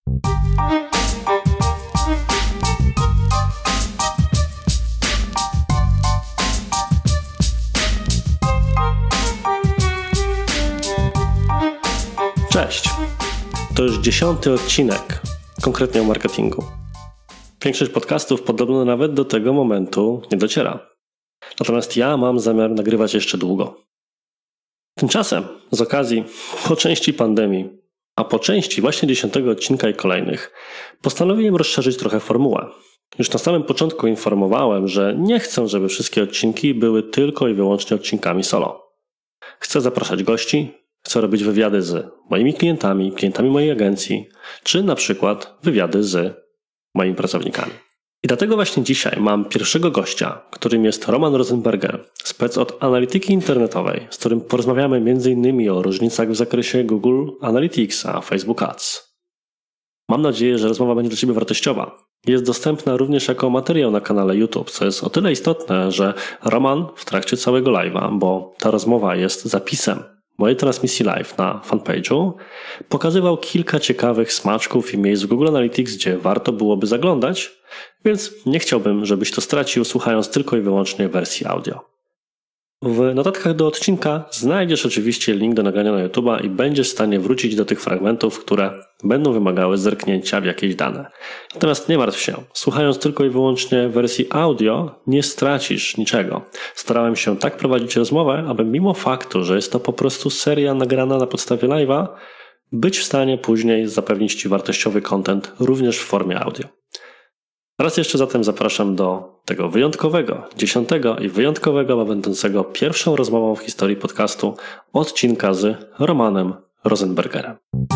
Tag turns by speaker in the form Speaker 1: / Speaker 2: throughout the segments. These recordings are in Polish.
Speaker 1: Cześć, to już 10. odcinek, konkretnie o marketingu. Większość podcastów podobno nawet do tego momentu nie dociera. Natomiast ja mam zamiar nagrywać jeszcze długo. Tymczasem, z okazji po części pandemii, a po części właśnie 10. odcinka i kolejnych, postanowiłem rozszerzyć trochę formułę. Już na samym początku informowałem, że nie chcę, żeby wszystkie odcinki były tylko i wyłącznie odcinkami solo. Chcę zapraszać gości, chcę robić wywiady z moimi klientami, klientami mojej agencji, czy na przykład wywiady z moimi pracownikami. I dlatego właśnie dzisiaj mam pierwszego gościa, którym jest Roman Rosenberger, spec od analityki internetowej, z którym porozmawiamy m.in. o różnicach w zakresie Google Analytics a Facebook Ads. Mam nadzieję, że rozmowa będzie dla Ciebie wartościowa. Jest dostępna również jako materiał na kanale YouTube, co jest o tyle istotne, że Roman w trakcie całego live'a, bo ta rozmowa jest zapisem mojej transmisji live na fanpage'u, pokazywał kilka ciekawych smaczków i miejsc w Google Analytics, gdzie warto byłoby zaglądać, więc nie chciałbym, żebyś to stracił, słuchając tylko i wyłącznie wersji audio. W notatkach do odcinka znajdziesz oczywiście link do nagrania na YouTube'a i będziesz w stanie wrócić do tych fragmentów, które będą wymagały zerknięcia w jakieś dane. Natomiast nie martw się, słuchając tylko i wyłącznie wersji audio nie stracisz niczego. Starałem się tak prowadzić rozmowę, aby mimo faktu, że jest to po prostu seria nagrana na podstawie live'a, być w stanie później zapewnić Ci wartościowy content również w formie audio. Raz jeszcze zatem zapraszam do tego wyjątkowego, 10. i wyjątkowego, będącego pierwszą rozmową w historii podcastu odcinka z Romanem Rosenbergerem.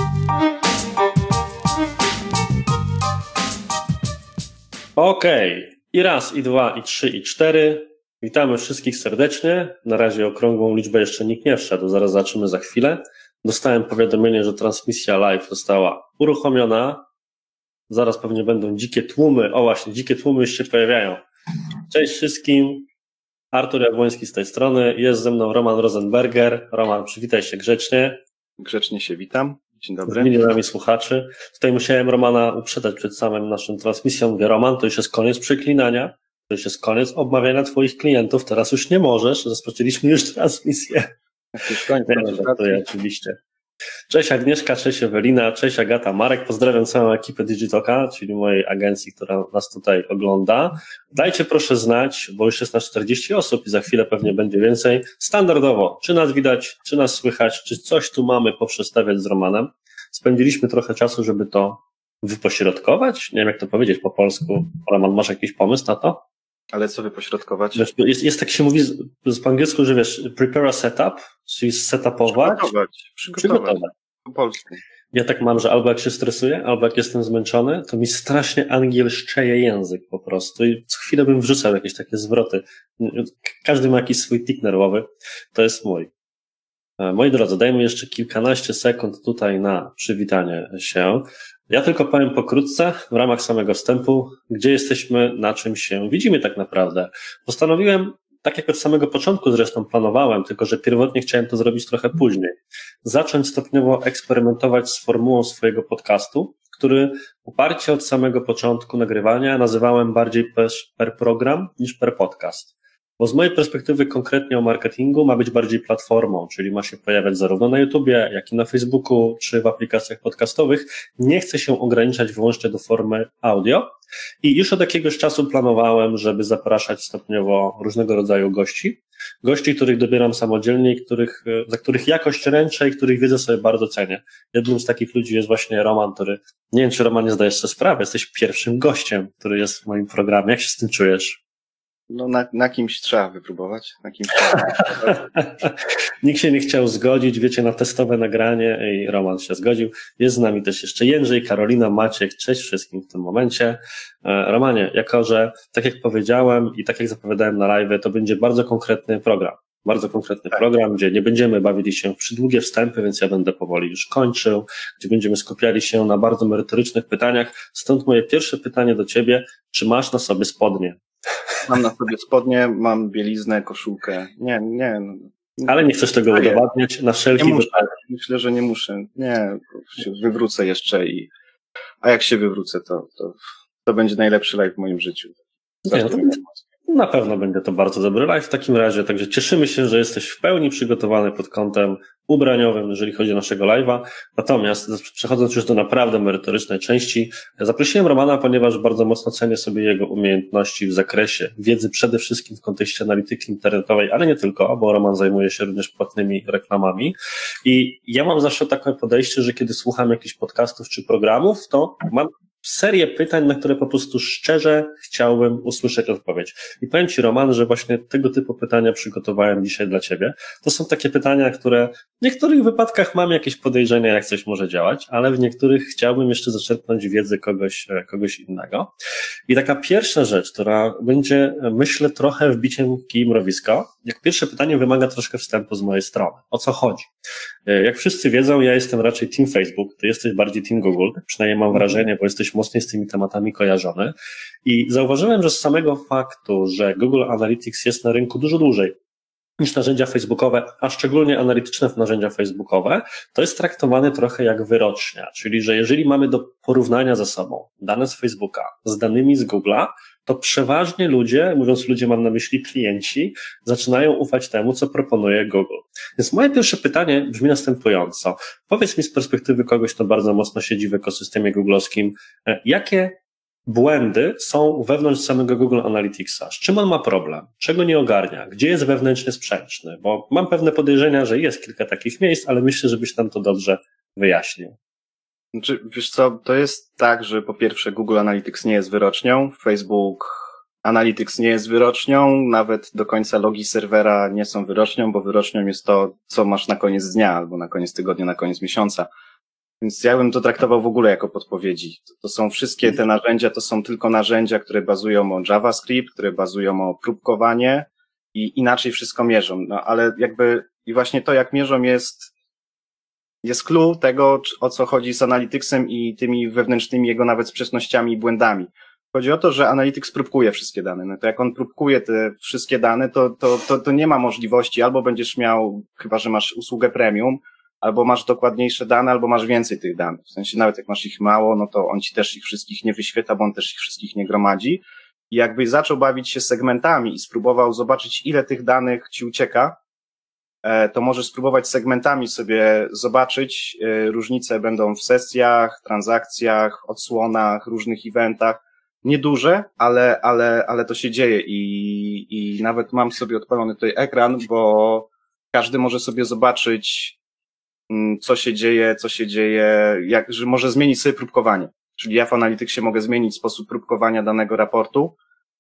Speaker 1: Okej. I raz, i dwa, i trzy, i cztery. Witamy wszystkich serdecznie. Na razie okrągłą liczbę jeszcze nikt nie wszedł, zaraz zobaczymy za chwilę. Dostałem powiadomienie, że transmisja live została uruchomiona. Zaraz pewnie będą dzikie tłumy. O właśnie, dzikie tłumy już się pojawiają. Cześć wszystkim. Artur Jabłoński z tej strony. Jest ze mną Roman Rosenberger. Roman, przywitaj się grzecznie.
Speaker 2: Grzecznie się witam. Dzień dobry.
Speaker 1: Z milionami słuchaczy. Tutaj musiałem Romana uprzedzać przed samym naszą transmisją. Mówię, Roman, to już jest koniec przeklinania. To już jest koniec obmawiania twoich klientów. Teraz już nie możesz. Rozpoczęliśmy już transmisję.
Speaker 2: Już koniec.
Speaker 1: Oczywiście. Cześć Agnieszka, cześć Ewelina, cześć Agata, Marek, pozdrawiam całą ekipę Digitoka, czyli mojej agencji, która nas tutaj ogląda. Dajcie proszę znać, bo już jest na 40 osób i za chwilę pewnie będzie więcej. Standardowo, czy nas widać, czy nas słychać, czy coś tu mamy poprzestawiać z Romanem. Spędziliśmy trochę czasu, żeby to wypośrodkować. Nie wiem, jak to powiedzieć po polsku. Roman, masz jakiś pomysł na to?
Speaker 2: Ale co wypośrodkować?
Speaker 1: Jest tak się mówi po angielsku, że wiesz, prepare a setup, czyli setupować.
Speaker 2: Przygotować. Po polsku.
Speaker 1: Ja tak mam, że albo jak się stresuję, albo jak jestem zmęczony, to mi strasznie angielszczeje język po prostu i co chwilę bym wrzucał jakieś takie zwroty. Każdy ma jakiś swój tik nerwowy. To jest mój. Moi drodzy, dajmy jeszcze kilkanaście sekund tutaj na przywitanie się. Ja tylko powiem pokrótce, w ramach samego wstępu, gdzie jesteśmy, na czym się widzimy tak naprawdę. Postanowiłem, tak jak od samego początku zresztą planowałem, tylko że pierwotnie chciałem to zrobić trochę później, zacząć stopniowo eksperymentować z formułą swojego podcastu, który uparcie od samego początku nagrywania nazywałem bardziej per program niż per podcast. Bo z mojej perspektywy konkretnie o marketingu ma być bardziej platformą, czyli ma się pojawiać zarówno na YouTubie, jak i na Facebooku, czy w aplikacjach podcastowych. Nie chcę się ograniczać wyłącznie do formy audio i już od jakiegoś czasu planowałem, żeby zapraszać stopniowo różnego rodzaju gości, których dobieram samodzielnie i za których jakość ręczę i których wiedzę sobie bardzo cenię. Jednym z takich ludzi jest właśnie Roman, który, nie wiem czy Roman nie zdajesz sobie sprawy, jesteś pierwszym gościem, który jest w moim programie. Jak się z tym czujesz?
Speaker 2: No na kimś trzeba wypróbować.
Speaker 1: Nikt się nie chciał zgodzić, wiecie, na testowe nagranie i Roman się zgodził. Jest z nami też jeszcze Jędrzej, Karolina, Maciek, cześć wszystkim w tym momencie. Romanie, jako że tak jak powiedziałem i tak jak zapowiadałem na live, to będzie bardzo konkretny program. Bardzo konkretny program, gdzie nie będziemy bawili się w przydługie wstępy, więc ja będę powoli już kończył, gdzie będziemy skupiali się na bardzo merytorycznych pytaniach. Stąd moje pierwsze pytanie do Ciebie, czy masz na sobie spodnie?
Speaker 2: Mam na sobie spodnie, mam bieliznę, koszulkę. Nie.
Speaker 1: Ale nie chcesz tego udowadniać na wszelki wypadek.
Speaker 2: Myślę, że nie muszę. Nie, wywrócę jeszcze i A jak się wywrócę, to będzie najlepszy live w moim życiu.
Speaker 1: Nie, na pewno będzie to bardzo dobry live w takim razie, także cieszymy się, że jesteś w pełni przygotowany pod kątem ubraniowym, jeżeli chodzi o naszego live'a. Natomiast przechodząc już do naprawdę merytorycznej części, zaprosiłem Romana, ponieważ bardzo mocno cenię sobie jego umiejętności w zakresie wiedzy przede wszystkim w kontekście analityki internetowej, ale nie tylko, bo Roman zajmuje się również płatnymi reklamami. I ja mam zawsze takie podejście, że kiedy słucham jakichś podcastów czy programów, to mam serię pytań, na które po prostu szczerze chciałbym usłyszeć odpowiedź. I powiem Ci, Roman, że właśnie tego typu pytania przygotowałem dzisiaj dla Ciebie. To są takie pytania, które w niektórych wypadkach mam jakieś podejrzenia, jak coś może działać, ale w niektórych chciałbym jeszcze zaczerpnąć wiedzę kogoś innego. I taka pierwsza rzecz, która będzie, myślę, trochę wbiciem kij mrowiska. Jak pierwsze pytanie wymaga troszkę wstępu z mojej strony. O co chodzi? Jak wszyscy wiedzą, ja jestem raczej team Facebook, ty jesteś bardziej team Google, tak przynajmniej mam wrażenie, bo jesteś mocniej z tymi tematami kojarzony. I zauważyłem, że z samego faktu, że Google Analytics jest na rynku dużo dłużej niż narzędzia facebookowe, a szczególnie analityczne narzędzia facebookowe, to jest traktowane trochę jak wyrocznia, czyli że jeżeli mamy do porównania ze sobą dane z Facebooka z danymi z Google'a, to przeważnie ludzie, mówiąc ludzie mam na myśli klienci, zaczynają ufać temu, co proponuje Google. Więc moje pierwsze pytanie brzmi następująco. Powiedz mi z perspektywy kogoś, kto bardzo mocno siedzi w ekosystemie googlowskim, jakie błędy są wewnątrz samego Google Analyticsa? Z czym on ma problem? Czego nie ogarnia? Gdzie jest wewnętrznie sprzeczny? Bo mam pewne podejrzenia, że jest kilka takich miejsc, ale myślę, żebyś nam to dobrze wyjaśnił.
Speaker 2: Znaczy, wiesz co, to jest tak, że po pierwsze Google Analytics nie jest wyrocznią, Facebook Analytics nie jest wyrocznią, nawet do końca logi serwera nie są wyrocznią, bo wyrocznią jest to, co masz na koniec dnia, albo na koniec tygodnia, na koniec miesiąca. Więc ja bym to traktował w ogóle jako podpowiedzi. To są wszystkie te narzędzia, to są tylko narzędzia, które bazują o JavaScript, które bazują o próbkowanie i inaczej wszystko mierzą. No ale jakby i właśnie to, jak mierzą jest clue tego, o co chodzi z Analyticsem i tymi wewnętrznymi jego nawet sprzecznościami i błędami. Chodzi o to, że Analytics próbkuje wszystkie dane. No to jak on próbkuje te wszystkie dane, to nie ma możliwości, albo będziesz miał, chyba że masz usługę premium, albo masz dokładniejsze dane, albo masz więcej tych danych. W sensie nawet jak masz ich mało, no to on ci też ich wszystkich nie wyświetla, bo on też ich wszystkich nie gromadzi. I jakby zaczął bawić się segmentami i spróbował zobaczyć, ile tych danych ci ucieka, to możesz spróbować segmentami sobie zobaczyć. Różnice będą w sesjach, transakcjach, odsłonach, różnych eventach. Nieduże, ale to się dzieje i nawet mam sobie odpalony tutaj ekran, bo każdy może sobie zobaczyć, co się dzieje, że może zmienić sobie próbkowanie. Czyli ja w Analyticsie mogę zmienić sposób próbkowania danego raportu.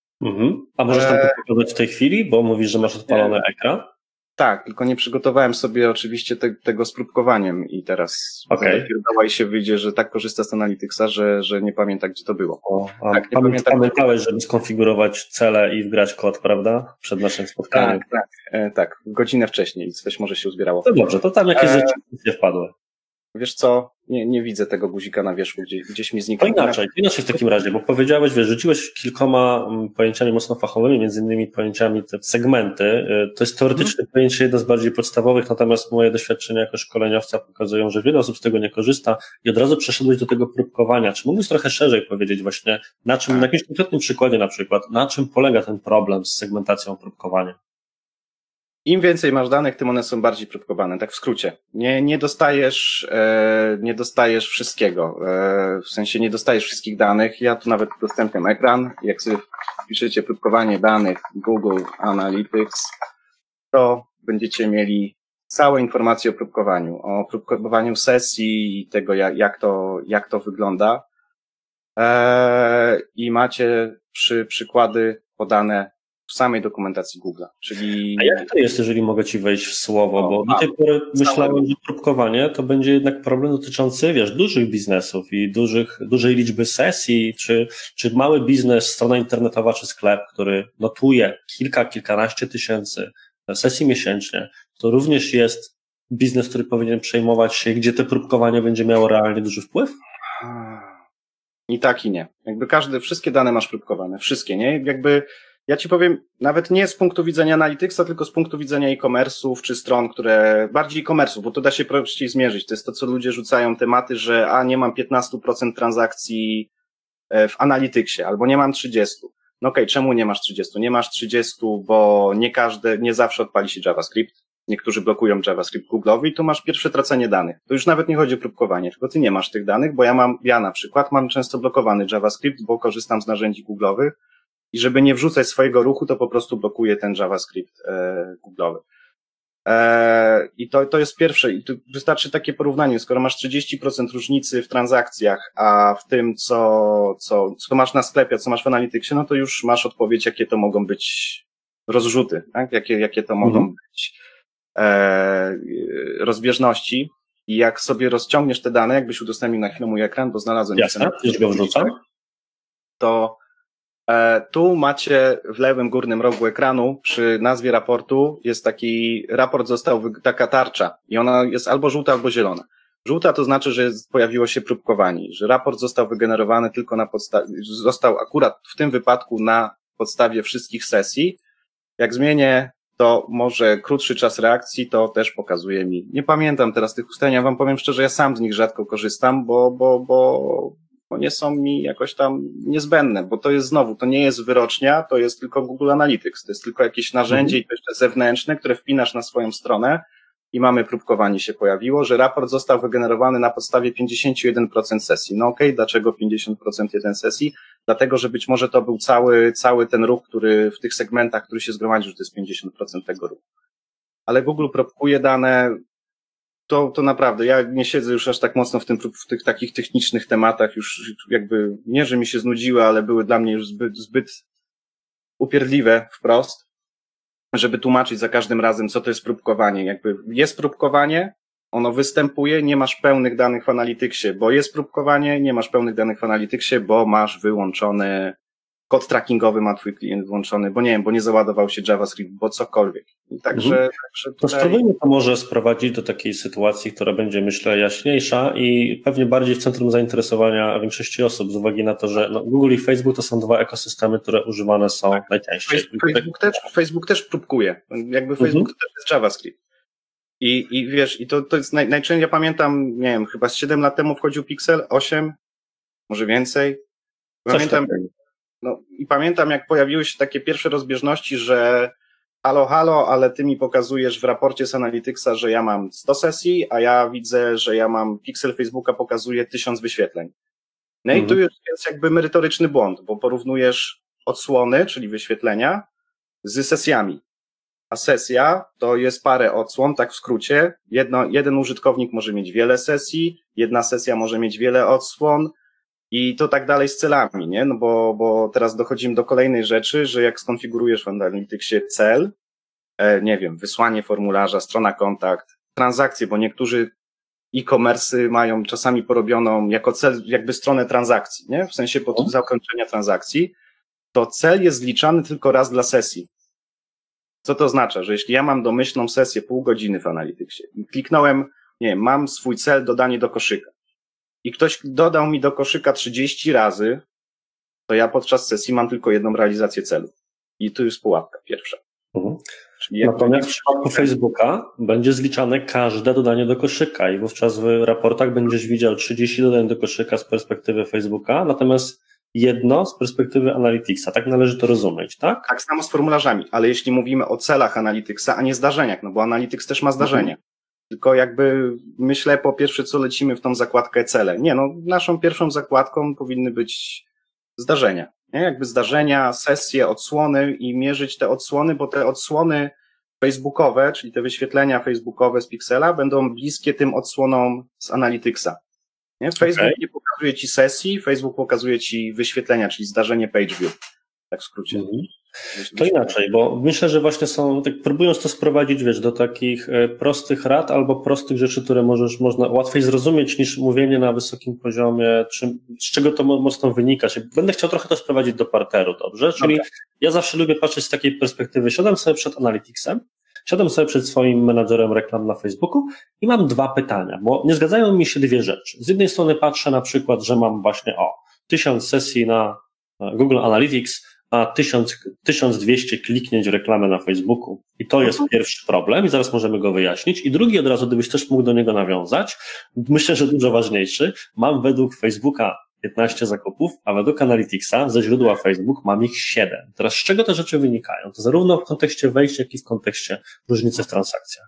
Speaker 1: A możesz tam to pokazać w tej chwili, bo mówisz, że masz odpalony ekran?
Speaker 2: Tak, tylko nie przygotowałem sobie oczywiście tego z próbkowaniem i teraz i się wyjdzie, że tak korzysta z Analyticsa, że nie pamięta, gdzie to było.
Speaker 1: Tak, pamiętałeś, żeby skonfigurować cele i wgrać kod, prawda? Przed naszym spotkaniem.
Speaker 2: Tak, godzinę wcześniej coś może się uzbierało.
Speaker 1: To dobrze, to tam jakieś rzeczy nie wpadły.
Speaker 2: Wiesz co, nie widzę tego guzika na wierzchu, gdzieś mi zniknął.
Speaker 1: To inaczej w takim razie, bo powiedziałeś, rzuciłeś kilkoma pojęciami mocno fachowymi, między innymi pojęciami te segmenty. To jest teoretyczne pojęcie jedno z bardziej podstawowych, natomiast moje doświadczenia jako szkoleniowca pokazują, że wiele osób z tego nie korzysta i od razu przeszedłeś do tego próbkowania. Czy mógłbyś trochę szerzej powiedzieć właśnie, na jakimś konkretnym przykładzie na przykład, na czym polega ten problem z segmentacją próbkowania?
Speaker 2: Im więcej masz danych, tym one są bardziej próbkowane, tak w skrócie. Nie dostajesz wszystkiego, w sensie nie dostajesz wszystkich danych. Ja tu nawet udostępniam ekran. Jak sobie wpiszecie próbkowanie danych Google Analytics, to będziecie mieli całe informacje o próbkowaniu sesji i tego, jak to wygląda. I macie przykłady podane w samej dokumentacji Google'a, czyli...
Speaker 1: A jak to jest, jeżeli mogę Ci wejść w słowo, bo do tej pory myślałem, że próbkowanie to będzie jednak problem dotyczący, dużych biznesów i dużej liczby sesji, czy mały biznes, strona internetowa czy sklep, który notuje kilkanaście tysięcy sesji miesięcznie, to również jest biznes, który powinien przejmować się, gdzie to próbkowanie będzie miało realnie duży wpływ?
Speaker 2: I tak i nie. Wszystkie dane masz próbkowane, wszystkie, nie? Ja ci powiem, nawet nie z punktu widzenia Analyticsa, tylko z punktu widzenia e-commerce'ów czy stron, które, bardziej e-commerce'ów, bo to da się prościej zmierzyć. To jest to, co ludzie rzucają tematy, że nie mam 15% transakcji w Analyticsie, albo nie mam 30%. No okej, czemu nie masz 30%? Nie masz 30%, bo nie zawsze odpali się JavaScript. Niektórzy blokują JavaScript Google'owi i tu masz pierwsze tracenie danych. To już nawet nie chodzi o próbkowanie, tylko ty nie masz tych danych, bo ja na przykład mam często blokowany JavaScript, bo korzystam z narzędzi Google'owych i żeby nie wrzucać swojego ruchu, to po prostu blokuję ten JavaScript Google'owy. I to jest pierwsze. I tu wystarczy takie porównanie. Skoro masz 30% różnicy w transakcjach, a w tym, co masz na sklepie, co masz w Analyticsie, no to już masz odpowiedź, jakie to mogą być rozrzuty, tak? Jakie to mogą być rozbieżności. I jak sobie rozciągniesz te dane, jakbyś udostępnił na chwilę mój ekran, bo znalazłem...
Speaker 1: Jasne, już go wrzucam.
Speaker 2: To tu macie w lewym górnym rogu ekranu przy nazwie raportu jest taki raport taka tarcza i ona jest albo żółta, albo zielona. Żółta to znaczy, że pojawiło się próbkowanie, że raport został wygenerowany tylko został akurat w tym wypadku na podstawie wszystkich sesji. Jak zmienię to może krótszy czas reakcji, to też pokazuje mi. Nie pamiętam teraz tych ustaleń, ja wam powiem szczerze, ja sam z nich rzadko korzystam, bo nie są mi jakoś tam niezbędne, bo to jest znowu, to nie jest wyrocznia, to jest tylko Google Analytics, to jest tylko jakieś narzędzie i to jeszcze zewnętrzne, które wpinasz na swoją stronę i mamy próbkowanie się pojawiło, że raport został wygenerowany na podstawie 51% sesji. No okej, dlaczego 50% jeden sesji? Dlatego, że być może to był cały ten ruch, który w tych segmentach, który się zgromadził, że to jest 50% tego ruchu. Ale Google próbkuje dane. To naprawdę, ja nie siedzę już aż tak mocno w tych takich technicznych tematach, już jakby nie, że mi się znudziły, ale były dla mnie już zbyt upierdliwe wprost, żeby tłumaczyć za każdym razem, co to jest próbkowanie. Jakby jest próbkowanie, ono występuje, nie masz pełnych danych w Analyticsie, bo jest próbkowanie, nie masz pełnych danych w Analyticsie, bo masz wyłączony kod trackingowy, ma twój klient włączony, bo nie wiem, bo nie załadował się JavaScript, bo cokolwiek. I także
Speaker 1: To spróbujmy to może sprowadzić do takiej sytuacji, która będzie, myślę, jaśniejsza i pewnie bardziej w centrum zainteresowania większości osób, z uwagi na to, że Google i Facebook to są dwa ekosystemy, które używane są najczęściej.
Speaker 2: Facebook też próbkuje. Jakby Facebook to też jest JavaScript. I wiesz, i to jest najczęściej, ja pamiętam, nie wiem, chyba z 7 lat temu wchodził Pixel, 8, może więcej. Pamiętam, jak pojawiły się takie pierwsze rozbieżności, że halo, ale ty mi pokazujesz w raporcie z Analyticsa, że ja mam 100 sesji, a ja widzę, że ja mam Pixel Facebooka pokazuje 1000 wyświetleń. No i tu już jest jakby merytoryczny błąd, bo porównujesz odsłony, czyli wyświetlenia, z sesjami. A sesja to jest parę odsłon, tak w skrócie. Jeden użytkownik może mieć wiele sesji, jedna sesja może mieć wiele odsłon, i to tak dalej z celami, nie? No bo teraz dochodzimy do kolejnej rzeczy, że jak skonfigurujesz w Analyticsie cel, nie wiem, wysłanie formularza, strona kontakt, transakcje, bo niektórzy e-commerce mają czasami porobioną jako cel jakby stronę transakcji, nie? W sensie po zakończenia transakcji, to cel jest zliczany tylko raz dla sesji. Co to oznacza? Że jeśli ja mam domyślną sesję pół godziny w Analyticsie i kliknąłem, nie wiem, mam swój cel dodanie do koszyka, i ktoś dodał mi do koszyka 30 razy, to ja podczas sesji mam tylko jedną realizację celu. I tu jest pułapka pierwsza.
Speaker 1: Natomiast w przypadku Facebooka będzie zliczane każde dodanie do koszyka i wówczas w raportach będziesz widział 30 dodań do koszyka z perspektywy Facebooka, natomiast jedno z perspektywy Analyticsa. Tak należy to rozumieć, tak?
Speaker 2: Tak samo z formularzami, ale jeśli mówimy o celach Analyticsa, a nie zdarzeniach, no bo Analytics też ma zdarzenia. Tylko jakby myślę po pierwsze, co lecimy w tą zakładkę cele. Nie, naszą pierwszą zakładką powinny być zdarzenia. Nie? Jakby zdarzenia, sesje, odsłony i mierzyć te odsłony, bo te odsłony facebookowe, czyli te wyświetlenia facebookowe z Pixela będą bliskie tym odsłonom z Analyticsa. Nie? Facebook nie pokazuje ci sesji, Facebook pokazuje ci wyświetlenia, czyli zdarzenie page view. Tak w skrócie.
Speaker 1: To inaczej, bo myślę, że właśnie tak próbując to sprowadzić, do takich prostych rad albo prostych rzeczy, które można łatwiej zrozumieć niż mówienie na wysokim poziomie, z czego to mocno wynika. Będę chciał trochę to sprowadzić do parteru, dobrze? Czyli ja zawsze lubię patrzeć z takiej perspektywy. Siadam sobie przed Analyticsem, siadam sobie przed swoim menadżerem reklam na Facebooku i mam dwa pytania, bo nie zgadzają mi się dwie rzeczy. Z jednej strony patrzę na przykład, że mam właśnie 1000 sesji na Google Analytics, ma 1200 kliknięć w reklamę na Facebooku i to jest pierwszy problem i zaraz możemy go wyjaśnić. I drugi od razu, gdybyś też mógł do niego nawiązać, myślę, że dużo ważniejszy, mam według Facebooka 15 zakupów, a według Analyticsa ze źródła Facebook mam ich 7. Teraz z czego te rzeczy wynikają? To zarówno w kontekście wejścia, jak i w kontekście różnicy w transakcjach.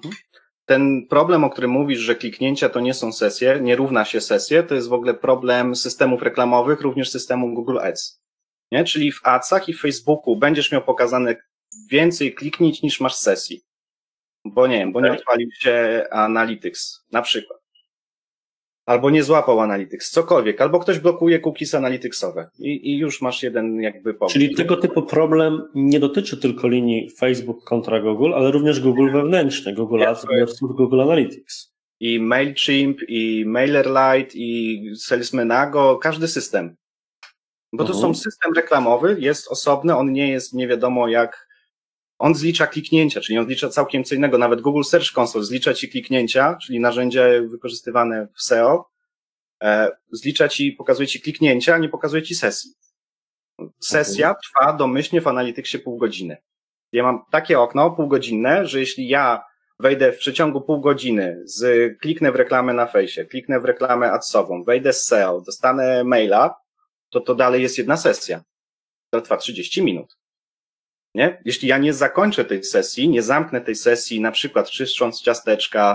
Speaker 2: Ten problem, o którym mówisz, że kliknięcia to nie są sesje, nie równa się sesje, to jest w ogóle problem systemów reklamowych, również systemu Google Ads. Nie? Czyli w Adsach i w Facebooku będziesz miał pokazane więcej kliknięć niż masz sesji. Bo nie wiem, bo nie odpalił się Analytics, na przykład. Albo nie złapał Analytics, cokolwiek, albo ktoś blokuje cookies analyticsowe i już masz jeden jakby powód.
Speaker 1: Czyli tego typu problem nie dotyczy tylko linii Facebook kontra Google, ale również Google wewnętrzny, Google Ads versus Google Analytics.
Speaker 2: I MailChimp, i MailerLite, i Salesmanago, każdy system. Bo to są system reklamowy, jest osobny, on nie jest nie wiadomo jak, on zlicza kliknięcia, czyli on zlicza całkiem co innego, nawet Google Search Console zlicza ci kliknięcia, czyli narzędzie wykorzystywane w SEO, zlicza ci, pokazuje ci kliknięcia, nie pokazuje ci sesji. Sesja trwa domyślnie w Analyticsie pół godziny. Ja mam takie okno półgodzinne, że jeśli ja wejdę w przeciągu pół godziny, kliknę w reklamę na fejsie, kliknę w reklamę adsową, wejdę z SEO, dostanę maila, to dalej jest jedna sesja. To trwa 30 minut. Nie? Jeśli ja nie zakończę tej sesji, nie zamknę tej sesji, na przykład czyszcząc ciasteczka,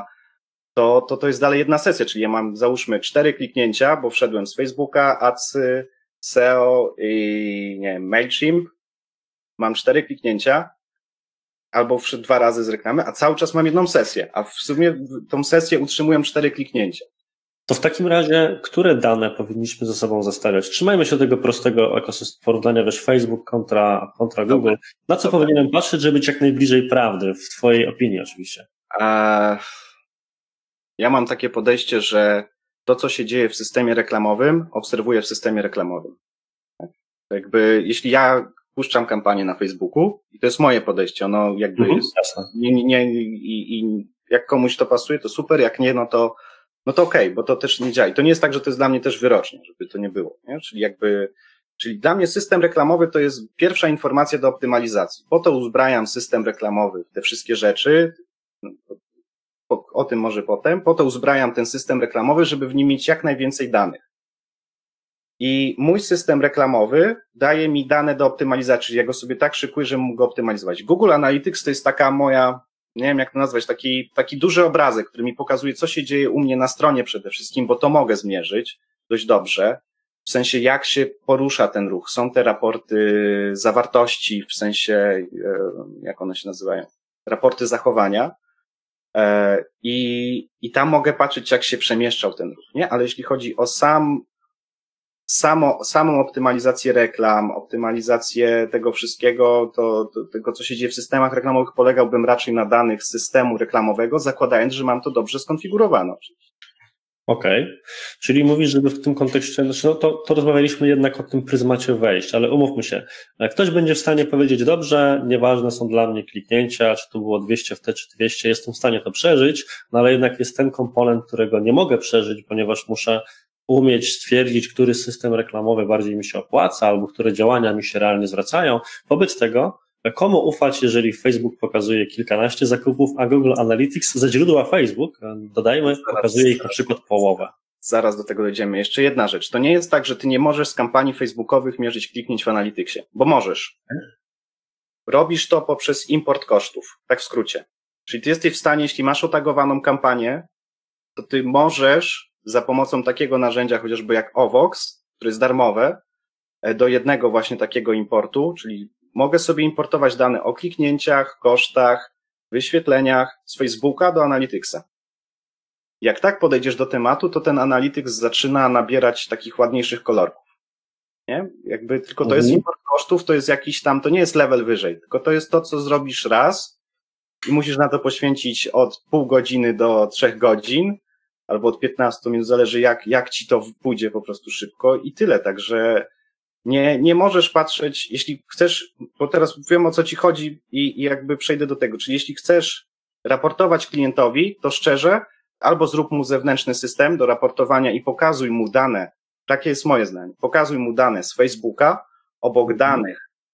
Speaker 2: to jest dalej jedna sesja, czyli ja mam, załóżmy, 4 kliknięcia, bo wszedłem z Facebooka, Adsy, SEO i nie wiem, MailChimp, mam 4 kliknięcia, albo wszedł 2 razy z reklamy, a cały czas mam jedną sesję, a w sumie tą sesję utrzymują 4 kliknięcia.
Speaker 1: To w takim razie, które dane powinniśmy ze sobą zestawiać? Trzymajmy się tego prostego porównania, wiesz, Facebook kontra Google. Na co powinienem patrzeć, żeby być jak najbliżej prawdy, w twojej opinii oczywiście?
Speaker 2: Ja mam takie podejście, że to, co się dzieje w systemie reklamowym, obserwuję w systemie reklamowym. Tak? Jakby, jeśli ja puszczam kampanię na Facebooku, i to jest moje podejście, ono jakby jest, jak komuś to pasuje, to super, jak nie, no to okej, bo to też nie działa. I to nie jest tak, że to jest dla mnie też wyrocznie, żeby to nie było, nie? Czyli dla mnie system reklamowy to jest pierwsza informacja do optymalizacji. Po to uzbrajam system reklamowy w te wszystkie rzeczy, o tym może potem, po to uzbrajam ten system reklamowy, żeby w nim mieć jak najwięcej danych. I mój system reklamowy daje mi dane do optymalizacji, czyli ja go sobie tak szykuję, że mógł go optymalizować. Google Analytics to jest taka moja, nie wiem jak to nazwać, taki duży obrazek, który mi pokazuje, co się dzieje u mnie na stronie przede wszystkim, bo to mogę zmierzyć dość dobrze, w sensie jak się porusza ten ruch. Są te raporty zawartości, w sensie, jak one się nazywają, raporty zachowania, i tam mogę patrzeć, jak się przemieszczał ten ruch, nie? Ale jeśli chodzi o samą optymalizację reklam, optymalizację tego wszystkiego, to tego, co się dzieje w systemach reklamowych, polegałbym raczej na danych systemu reklamowego, zakładając, że mam to dobrze skonfigurowane.
Speaker 1: Okej. Czyli mówisz, żeby w tym kontekście, to rozmawialiśmy jednak o tym pryzmacie wejść, ale umówmy się, jak ktoś będzie w stanie powiedzieć, dobrze, nieważne są dla mnie kliknięcia, czy to było 200 w te, czy 200, jestem w stanie to przeżyć, no ale jednak jest ten komponent, którego nie mogę przeżyć, ponieważ muszę umieć stwierdzić, który system reklamowy bardziej mi się opłaca, albo które działania mi się realnie zwracają. Wobec tego, komu ufać, jeżeli Facebook pokazuje kilkanaście zakupów, a Google Analytics ze źródła Facebook, dodajmy, pokazuje ich na przykład połowę.
Speaker 2: Zaraz do tego dojdziemy. Jeszcze jedna rzecz. To nie jest tak, że ty nie możesz z kampanii facebookowych mierzyć kliknięć w Analyticsie, bo możesz. Robisz to poprzez import kosztów, tak w skrócie. Czyli ty jesteś w stanie, jeśli masz otagowaną kampanię, to ty możesz za pomocą takiego narzędzia, chociażby jak Ovox, które jest darmowe, do jednego właśnie takiego importu, czyli mogę sobie importować dane o kliknięciach, kosztach, wyświetleniach z Facebooka do Analyticsa. Jak tak podejdziesz do tematu, to ten Analytics zaczyna nabierać takich ładniejszych kolorków. Nie? Jakby tylko to jest import kosztów, to jest jakiś tam, to nie jest level wyżej, tylko to jest to, co zrobisz raz i musisz na to poświęcić od pół godziny do 3 godzin, albo od 15 minut, zależy jak ci to pójdzie po prostu szybko i tyle, także nie możesz patrzeć, jeśli chcesz, bo teraz wiem o co ci chodzi i jakby przejdę do tego, czyli jeśli chcesz raportować klientowi, to szczerze, albo zrób mu zewnętrzny system do raportowania i pokazuj mu dane, takie jest moje zdanie, pokazuj mu dane z Facebooka, obok danych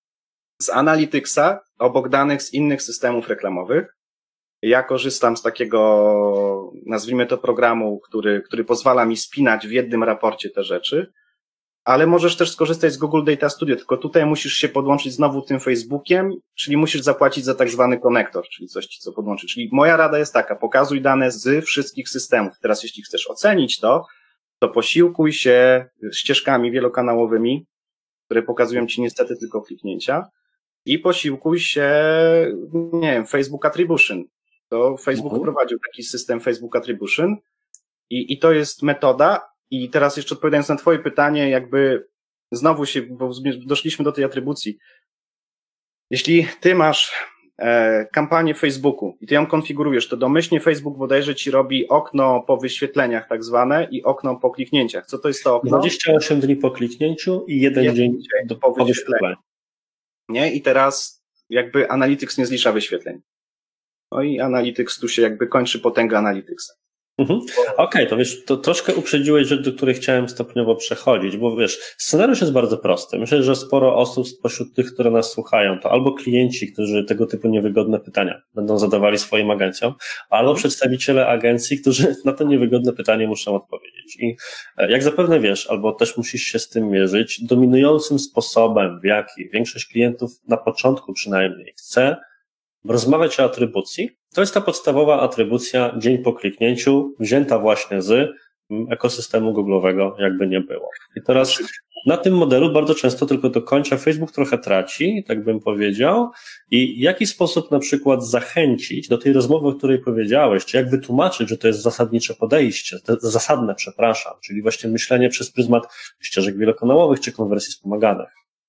Speaker 2: z Analyticsa, obok danych z innych systemów reklamowych. Ja korzystam z takiego, nazwijmy to, programu, który pozwala mi spinać w jednym raporcie te rzeczy, ale możesz też skorzystać z Google Data Studio, tylko tutaj musisz się podłączyć znowu tym Facebookiem, czyli musisz zapłacić za tak zwany konektor, czyli coś ci co podłączy. Czyli moja rada jest taka, pokazuj dane z wszystkich systemów. Teraz jeśli chcesz ocenić to posiłkuj się ścieżkami wielokanałowymi, które pokazują ci niestety tylko kliknięcia i posiłkuj się, nie wiem, Facebook Attribution. To Facebook wprowadził taki system Facebook Attribution i to jest metoda. I teraz jeszcze odpowiadając na twoje pytanie, jakby znowu bo doszliśmy do tej atrybucji. Jeśli ty masz kampanię w Facebooku i ty ją konfigurujesz, to domyślnie Facebook bodajże ci robi okno po wyświetleniach tak zwane i okno po kliknięciach. Co to jest to okno?
Speaker 1: 28 dni po kliknięciu i 1 dzień po wyświetleniu.
Speaker 2: Nie? I teraz jakby Analytics nie zlicza wyświetleń. No i Analytics tu się jakby kończy potęga Analyticsa.
Speaker 1: Okej, to wiesz, to troszkę uprzedziłeś rzecz, do której chciałem stopniowo przechodzić, bo wiesz, scenariusz jest bardzo prosty. Myślę, że sporo osób spośród tych, które nas słuchają, to albo klienci, którzy tego typu niewygodne pytania będą zadawali swoim agencjom, albo przedstawiciele agencji, którzy na to niewygodne pytanie muszą odpowiedzieć. I jak zapewne wiesz, albo też musisz się z tym mierzyć, dominującym sposobem, w jaki większość klientów na początku przynajmniej chce rozmawiać o atrybucji, to jest ta podstawowa atrybucja dzień po kliknięciu, wzięta właśnie z ekosystemu Google'owego, jakby nie było. I teraz na tym modelu bardzo często tylko do końca Facebook trochę traci, tak bym powiedział. I w jaki sposób na przykład zachęcić do tej rozmowy, o której powiedziałeś, czy jak wytłumaczyć, że to jest zasadnicze podejście, zasadne, przepraszam, czyli właśnie myślenie przez pryzmat ścieżek wielokanałowych czy konwersji wspomaganych.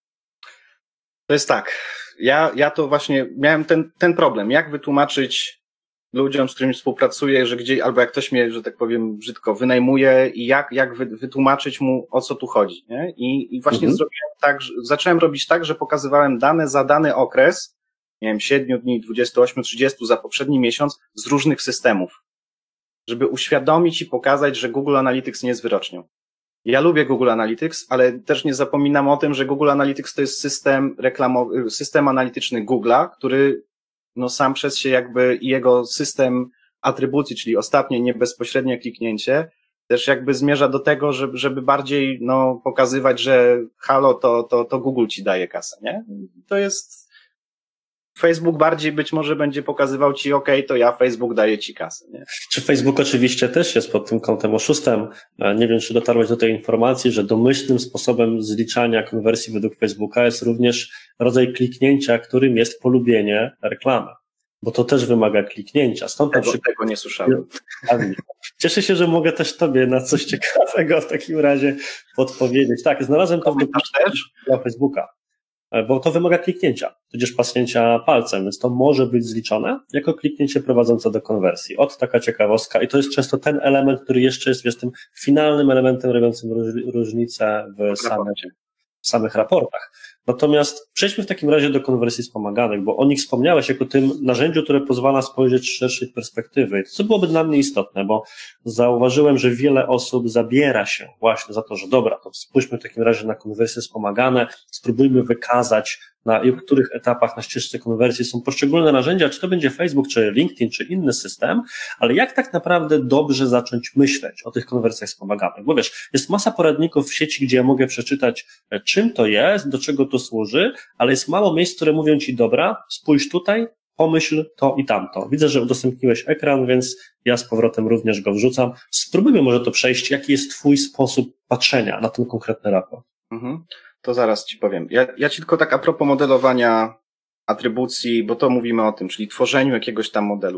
Speaker 2: To jest tak. Ja to właśnie miałem ten problem. Jak wytłumaczyć ludziom, z którymi współpracuję, że gdzieś, albo jak ktoś mnie, że tak powiem brzydko, wynajmuje i jak wytłumaczyć mu, o co tu chodzi, nie? I właśnie zrobiłem tak, zacząłem robić tak, że pokazywałem dane za dany okres, nie wiem, 7 dni, 28, 30 za poprzedni miesiąc z różnych systemów, żeby uświadomić i pokazać, że Google Analytics nie jest wyrocznią. Ja lubię Google Analytics, ale też nie zapominam o tym, że Google Analytics to jest system reklamowy, system analityczny Google'a, który no sam przez się jakby i jego system atrybucji, czyli ostatnie niebezpośrednie kliknięcie, też jakby zmierza do tego, żeby bardziej no pokazywać, że halo, to Google ci daje kasę, nie? To jest Facebook bardziej być może będzie pokazywał ci, to ja Facebook daję ci kasę, nie?
Speaker 1: Czy Facebook oczywiście też jest pod tym kątem oszustem? Nie wiem, czy dotarłeś do tej informacji, że domyślnym sposobem zliczania konwersji według Facebooka jest również rodzaj kliknięcia, którym jest polubienie reklamy. Bo to też wymaga kliknięcia. Stąd
Speaker 2: tego nie słyszałem.
Speaker 1: Cieszę się, że mogę też tobie na coś ciekawego w takim razie podpowiedzieć. Tak, znalazłem to
Speaker 2: też
Speaker 1: dla Facebooka. Bo to wymaga kliknięcia, tudzież pasnięcia palcem, więc to może być zliczone jako kliknięcie prowadzące do konwersji. Taka ciekawostka i to jest często ten element, który jeszcze jest, wiesz, tym finalnym elementem robiącym różnicę w samych raportach. Natomiast przejdźmy w takim razie do konwersji wspomaganych, bo o nich wspomniałeś jako tym narzędziu, które pozwala spojrzeć z szerszej perspektywy. I to byłoby dla mnie istotne, bo zauważyłem, że wiele osób zabiera się właśnie za to, że dobra, to spójrzmy w takim razie na konwersje wspomagane, spróbujmy wykazać, na których etapach na ścieżce konwersji są poszczególne narzędzia, czy to będzie Facebook, czy LinkedIn, czy inny system, ale jak tak naprawdę dobrze zacząć myśleć o tych konwersjach wspomaganych? Bo wiesz, jest masa poradników w sieci, gdzie ja mogę przeczytać, czym to jest, do czego to służy, ale jest mało miejsc, które mówią ci, dobra, spójrz tutaj, pomyśl to i tamto. Widzę, że udostępniłeś ekran, więc ja z powrotem również go wrzucam. Spróbujmy może to przejść. Jaki jest twój sposób patrzenia na ten konkretny raport?
Speaker 2: To zaraz ci powiem. Ja ci tylko tak a propos modelowania atrybucji, bo to mówimy o tym, czyli tworzeniu jakiegoś tam modelu.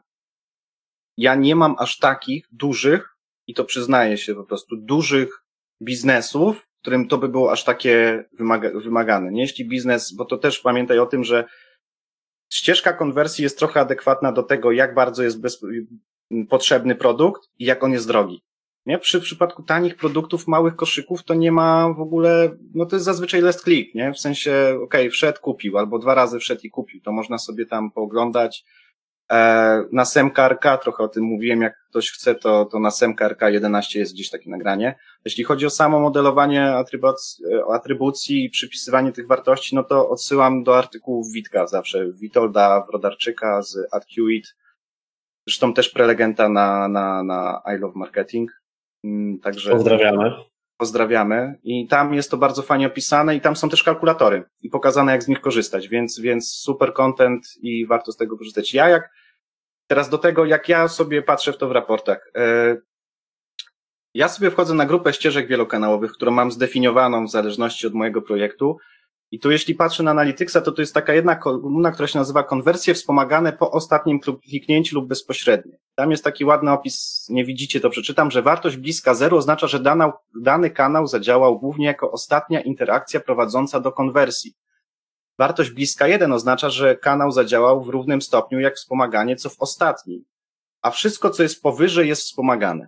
Speaker 2: Ja nie mam aż takich dużych, i to przyznaję się po prostu, dużych biznesów, którym to by było aż takie wymagane. Nie jeśli biznes, bo to też pamiętaj o tym, że ścieżka konwersji jest trochę adekwatna do tego, jak bardzo jest potrzebny produkt i jak on jest drogi. Nie? Przy przypadku tanich produktów, małych koszyków to nie ma w ogóle, no to jest zazwyczaj last click, nie? W sensie, wszedł, kupił, albo 2 razy wszedł i kupił, to można sobie tam pooglądać. Na SEMKRK, trochę o tym mówiłem, jak ktoś chce, to na SEMKRK 11 jest gdzieś takie nagranie. Jeśli chodzi o samo modelowanie atrybucji i przypisywanie tych wartości, no to odsyłam do artykułów Witka zawsze, Witolda Wrodarczyka z AdQuit, zresztą też prelegenta na I Love Marketing. Także pozdrawiamy. I tam jest to bardzo fajnie opisane i tam są też kalkulatory i pokazane, jak z nich korzystać, więc super content i warto z tego korzystać. Teraz do tego, jak ja sobie patrzę w to w raportach. Ja sobie wchodzę na grupę ścieżek wielokanałowych, którą mam zdefiniowaną w zależności od mojego projektu. I tu jeśli patrzę na Analyticsa, to jest taka jedna kolumna, która się nazywa konwersje wspomagane po ostatnim kliknięciu lub bezpośrednio. Tam jest taki ładny opis, nie widzicie, to przeczytam, że wartość bliska 0 oznacza, że dany kanał zadziałał głównie jako ostatnia interakcja prowadząca do konwersji. Wartość bliska 1 oznacza, że kanał zadziałał w równym stopniu jak wspomaganie, co w ostatnim. A wszystko, co jest powyżej, jest wspomagane.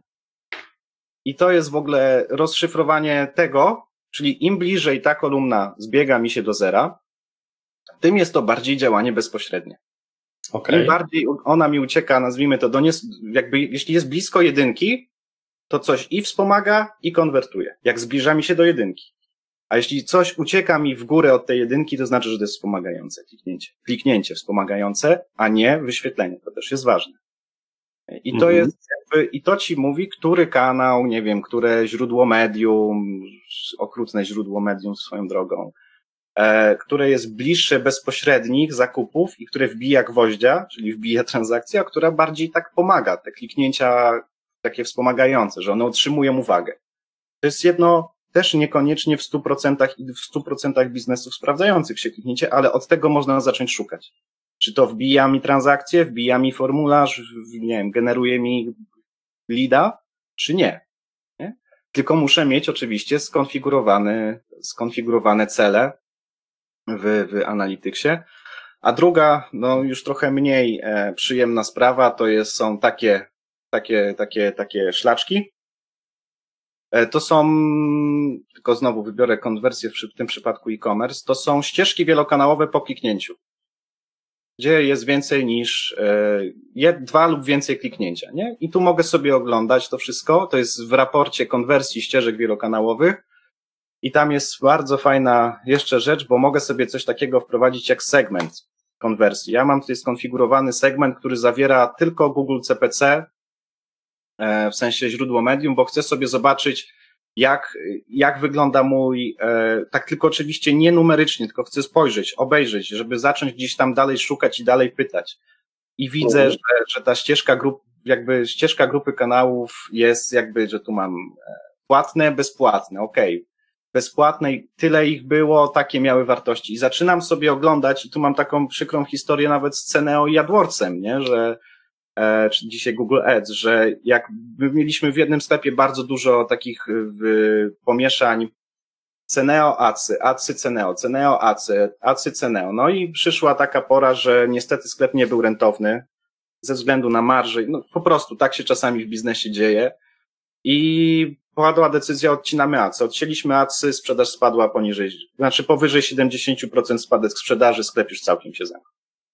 Speaker 2: I to jest w ogóle rozszyfrowanie tego, czyli im bliżej ta kolumna zbiega mi się do zera, tym jest to bardziej działanie bezpośrednie.
Speaker 1: Okay.
Speaker 2: Im bardziej ona mi ucieka, nazwijmy to, jakby jeśli jest blisko jedynki, to coś i wspomaga, i konwertuje, jak zbliża mi się do jedynki. A jeśli coś ucieka mi w górę od tej jedynki, to znaczy, że to jest wspomagające kliknięcie wspomagające, a nie wyświetlenie. To też jest ważne. I to jest i to ci mówi, który kanał, nie wiem, które źródło medium, okrutne źródło medium swoją drogą, które jest bliższe bezpośrednich zakupów i które wbija gwoździa, czyli wbija transakcja, która bardziej tak pomaga, te kliknięcia takie wspomagające, że one otrzymują uwagę. To jest jedno też niekoniecznie w 100% biznesów sprawdzających się kliknięcie, ale od tego można zacząć szukać. Czy to wbija mi transakcję, wbija mi formularz, nie wiem, generuje mi leada, czy nie. Tylko muszę mieć oczywiście skonfigurowane cele w Analyticsie. A druga, no już trochę mniej przyjemna sprawa, to są takie szlaczki. To są, tylko znowu wybiorę konwersję w tym przypadku e-commerce, to są ścieżki wielokanałowe po kliknięciu, gdzie jest więcej niż 2 lub więcej kliknięcia, nie? I tu mogę sobie oglądać to wszystko, to jest w raporcie konwersji ścieżek wielokanałowych i tam jest bardzo fajna jeszcze rzecz, bo mogę sobie coś takiego wprowadzić jak segment konwersji. Ja mam tutaj skonfigurowany segment, który zawiera tylko Google CPC, w sensie źródło medium, bo chcę sobie zobaczyć, jak wygląda mój, tak tylko oczywiście nie numerycznie, tylko chcę spojrzeć, obejrzeć, żeby zacząć gdzieś tam dalej szukać i dalej pytać. I widzę, że ta ścieżka grupy kanałów jest jakby, że tu mam płatne, bezpłatne, okej. Bezpłatne i tyle ich było, takie miały wartości. I zaczynam sobie oglądać i tu mam taką przykrą historię nawet z Ceneo i AdWordsem, nie, że czy dzisiaj Google Ads, że jak my mieliśmy w jednym sklepie bardzo dużo takich pomieszań Ceneo, Adsy, Ceneo, Ceneo, Adsy, Ceneo. No i przyszła taka pora, że niestety sklep nie był rentowny ze względu na marżę. No po prostu tak się czasami w biznesie dzieje. I padła decyzja, odcinamy Adsy. Odcięliśmy Adsy, sprzedaż spadła powyżej 70% spadek sprzedaży, sklep już całkiem się zamknął.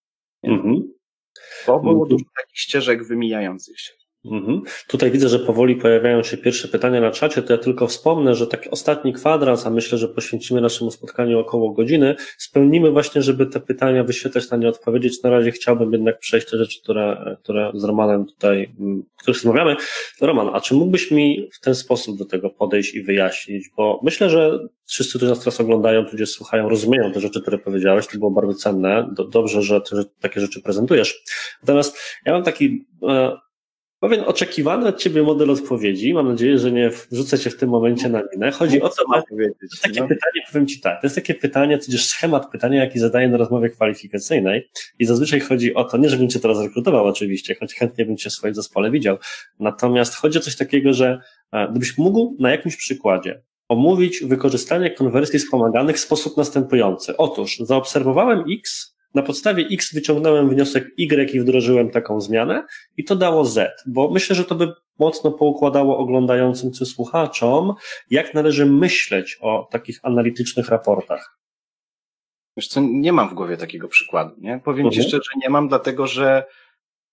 Speaker 2: Bo było dużo takich ścieżek wymijających się.
Speaker 1: Tutaj widzę, że powoli pojawiają się pierwsze pytania na czacie, to ja tylko wspomnę, że taki ostatni kwadrans, a myślę, że poświęcimy naszemu spotkaniu około godziny, spełnimy właśnie, żeby te pytania wyświetlać, na nie odpowiedzieć. Na razie chciałbym jednak przejść te rzeczy, które z Romanem tutaj, o których rozmawiamy. Roman, a czy mógłbyś mi w ten sposób do tego podejść i wyjaśnić? Bo myślę, że wszyscy, którzy nas teraz oglądają, tudzież słuchają, rozumieją te rzeczy, które powiedziałeś, to było bardzo cenne. Dobrze, że takie rzeczy prezentujesz. Natomiast ja mam taki pewien oczekiwany od ciebie model odpowiedzi. Mam nadzieję, że nie wrzucę cię w tym momencie na minę. Chodzi o to, pytanie, powiem ci tak, to jest takie pytanie, tudzież schemat pytania, jaki zadaję na rozmowie kwalifikacyjnej i zazwyczaj chodzi o to, nie żebym cię teraz rekrutował oczywiście, choć chętnie bym cię w swoim zespole widział, natomiast chodzi o coś takiego, że gdybyś mógł na jakimś przykładzie omówić wykorzystanie konwersji wspomaganych w sposób następujący. Otóż zaobserwowałem X, na podstawie X wyciągnąłem wniosek Y i wdrożyłem taką zmianę i to dało Z, bo myślę, że to by mocno poukładało oglądającym czy słuchaczom, jak należy myśleć o takich analitycznych raportach.
Speaker 2: Wiesz co, nie mam w głowie takiego przykładu, nie? Powiem ci szczerze, nie mam, dlatego że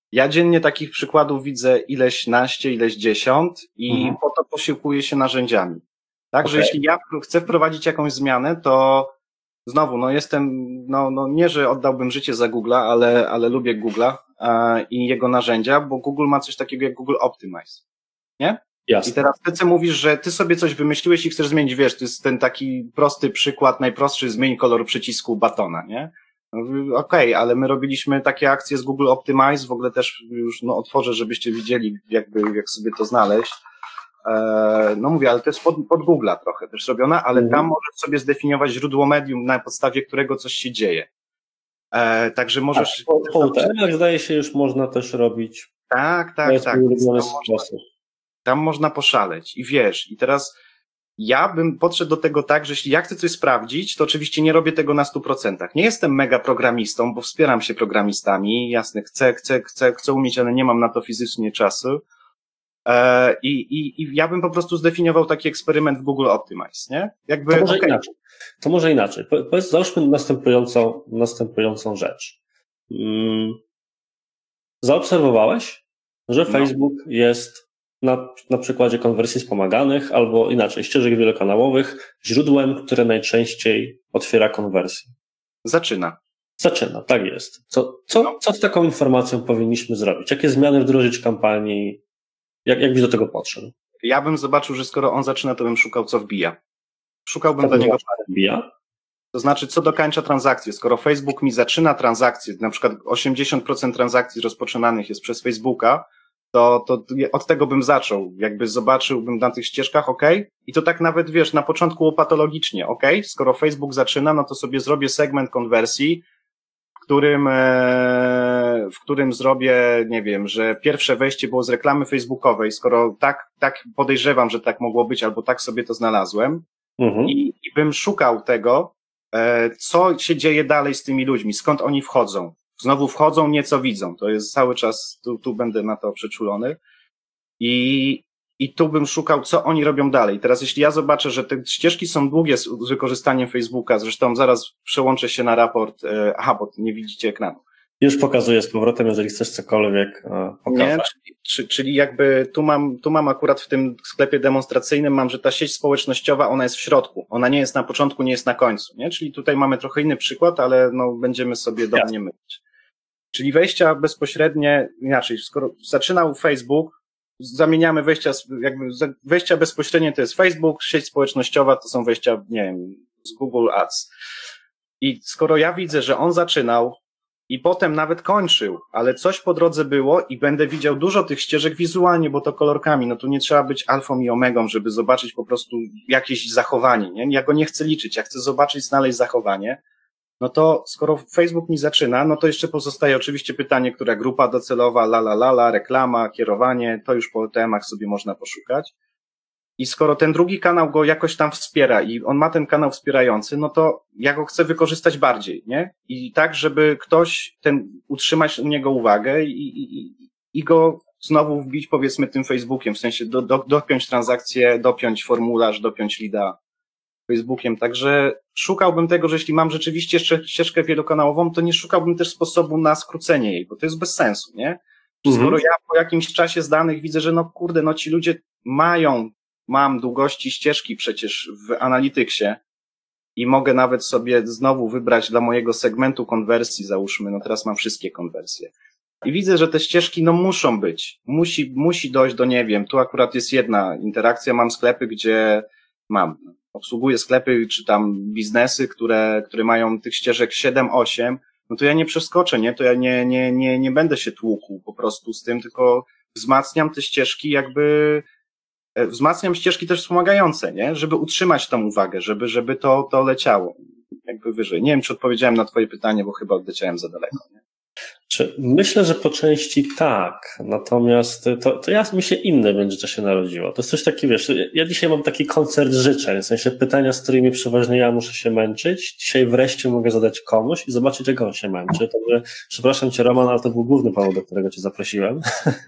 Speaker 2: Ja dziennie takich przykładów widzę ileś naście, ileś dziesiąt i po to posiłkuję się narzędziami. Także jeśli ja chcę wprowadzić jakąś zmianę, to znowu, nie, że oddałbym życie za Google'a, ale lubię Google'a i jego narzędzia, bo Google ma coś takiego jak Google Optimize. Nie?
Speaker 1: Jasne.
Speaker 2: I teraz ty mówisz, że ty sobie coś wymyśliłeś i chcesz zmienić, wiesz, to jest ten taki prosty przykład, najprostszy, zmień kolor przycisku batona, nie? Okej, ale my robiliśmy takie akcje z Google Optimize, w ogóle też już otworzę, żebyście widzieli jak sobie to znaleźć. Mówię, ale to jest pod Google'a trochę też robione, ale tam możesz sobie zdefiniować źródło medium, na podstawie którego coś się dzieje. Także możesz...
Speaker 1: Tak, zdaje się, już można też robić.
Speaker 2: Tak. Tam można poszaleć i wiesz, i teraz ja bym podszedł do tego tak, że jeśli ja chcę coś sprawdzić, to oczywiście nie robię tego na 100%. Nie jestem mega programistą, bo wspieram się programistami, jasne, chcę umieć, ale nie mam na to fizycznie czasu. I ja bym po prostu zdefiniował taki eksperyment w Google Optimize, nie?
Speaker 1: To może inaczej. Załóżmy następującą rzecz. Zaobserwowałeś, że Facebook jest na przykładzie konwersji wspomaganych albo inaczej, ścieżek wielokanałowych, źródłem, które najczęściej otwiera konwersję.
Speaker 2: Zaczyna,
Speaker 1: tak jest. Co z taką informacją powinniśmy zrobić? Jakie zmiany wdrożyć w kampanii? Jak byś do tego podszedł?
Speaker 2: Ja bym zobaczył, że skoro on zaczyna, to bym szukał, co wbija. Szukałbym do niego
Speaker 1: wbija?
Speaker 2: To znaczy, co dokańcza transakcję. Skoro Facebook mi zaczyna transakcję, na przykład 80% transakcji rozpoczynanych jest przez Facebooka, to od tego bym zaczął. Jakby zobaczyłbym na tych ścieżkach, i to tak nawet, wiesz, na początku łopatologicznie, skoro Facebook zaczyna, no to sobie zrobię segment konwersji, w którym zrobię, nie wiem, że pierwsze wejście było z reklamy facebookowej, skoro tak podejrzewam, że tak mogło być, albo tak sobie to znalazłem, i bym szukał tego, co się dzieje dalej z tymi ludźmi, skąd oni wchodzą. Znowu wchodzą, nieco widzą. To jest cały czas, tu będę na to przeczulony. I tu bym szukał, co oni robią dalej. Teraz jeśli ja zobaczę, że te ścieżki są długie z wykorzystaniem Facebooka, zresztą zaraz przełączę się na raport, bo nie widzicie ekranu.
Speaker 1: Już pokazuję z powrotem, jeżeli chcesz cokolwiek pokazać.
Speaker 2: Nie, czyli jakby tu mam akurat w tym sklepie demonstracyjnym, mam, że ta sieć społecznościowa, ona jest w środku. Ona nie jest na początku, nie jest na końcu, nie? Czyli tutaj mamy trochę inny przykład, ale będziemy sobie do mnie mylić. Czyli wejścia bezpośrednie, inaczej, skoro zaczynał Facebook, zamieniamy wejścia bezpośrednie to jest Facebook, sieć społecznościowa to są wejścia, nie wiem, z Google Ads. I skoro ja widzę, że on zaczynał i potem nawet kończył, ale coś po drodze było i będę widział dużo tych ścieżek wizualnie, bo to kolorkami, tu nie trzeba być alfą i omegą, żeby zobaczyć po prostu jakieś zachowanie, nie? Ja go nie chcę liczyć, ja chcę zobaczyć, znaleźć zachowanie. No to skoro Facebook mi zaczyna, to jeszcze pozostaje oczywiście pytanie, która grupa docelowa, reklama, kierowanie, to już po temach sobie można poszukać. I skoro ten drugi kanał go jakoś tam wspiera i on ma ten kanał wspierający, to ja go chcę wykorzystać bardziej, nie? I tak, żeby ktoś utrzymać u niego uwagę i go znowu wbić, powiedzmy, tym Facebookiem, w sensie dopiąć transakcję, dopiąć formularz, dopiąć leada Facebookiem. Także szukałbym tego, że jeśli mam rzeczywiście jeszcze ścieżkę wielokanałową, to nie szukałbym też sposobu na skrócenie jej, bo to jest bez sensu, nie? Skoro ja po jakimś czasie z danych widzę, że ci ludzie mam długości ścieżki przecież w Analyticsie i mogę nawet sobie znowu wybrać dla mojego segmentu konwersji, załóżmy, teraz mam wszystkie konwersje. I widzę, że te ścieżki, muszą być. Musi dojść do, nie wiem, tu akurat jest jedna interakcja, mam sklepy, gdzie obsługuję sklepy, czy tam biznesy, które mają tych ścieżek 7-8, to ja nie przeskoczę, nie? To ja nie będę się tłukł po prostu z tym, tylko wzmacniam te ścieżki wzmacniam ścieżki też wspomagające, nie? Żeby utrzymać tą uwagę, żeby to leciało jakby wyżej. Nie wiem, czy odpowiedziałem na twoje pytanie, bo chyba odleciałem za daleko, nie?
Speaker 1: Myślę, że po części tak, natomiast to ja mi się inne będzie, co się narodziło. To jest coś takiego, wiesz, ja dzisiaj mam taki koncert życzeń, w sensie pytania, z którymi przeważnie ja muszę się męczyć. Dzisiaj wreszcie mogę zadać komuś i zobaczyć, jak on się męczy. Także przepraszam cię, Roman, ale to był główny powód, do którego cię zaprosiłem.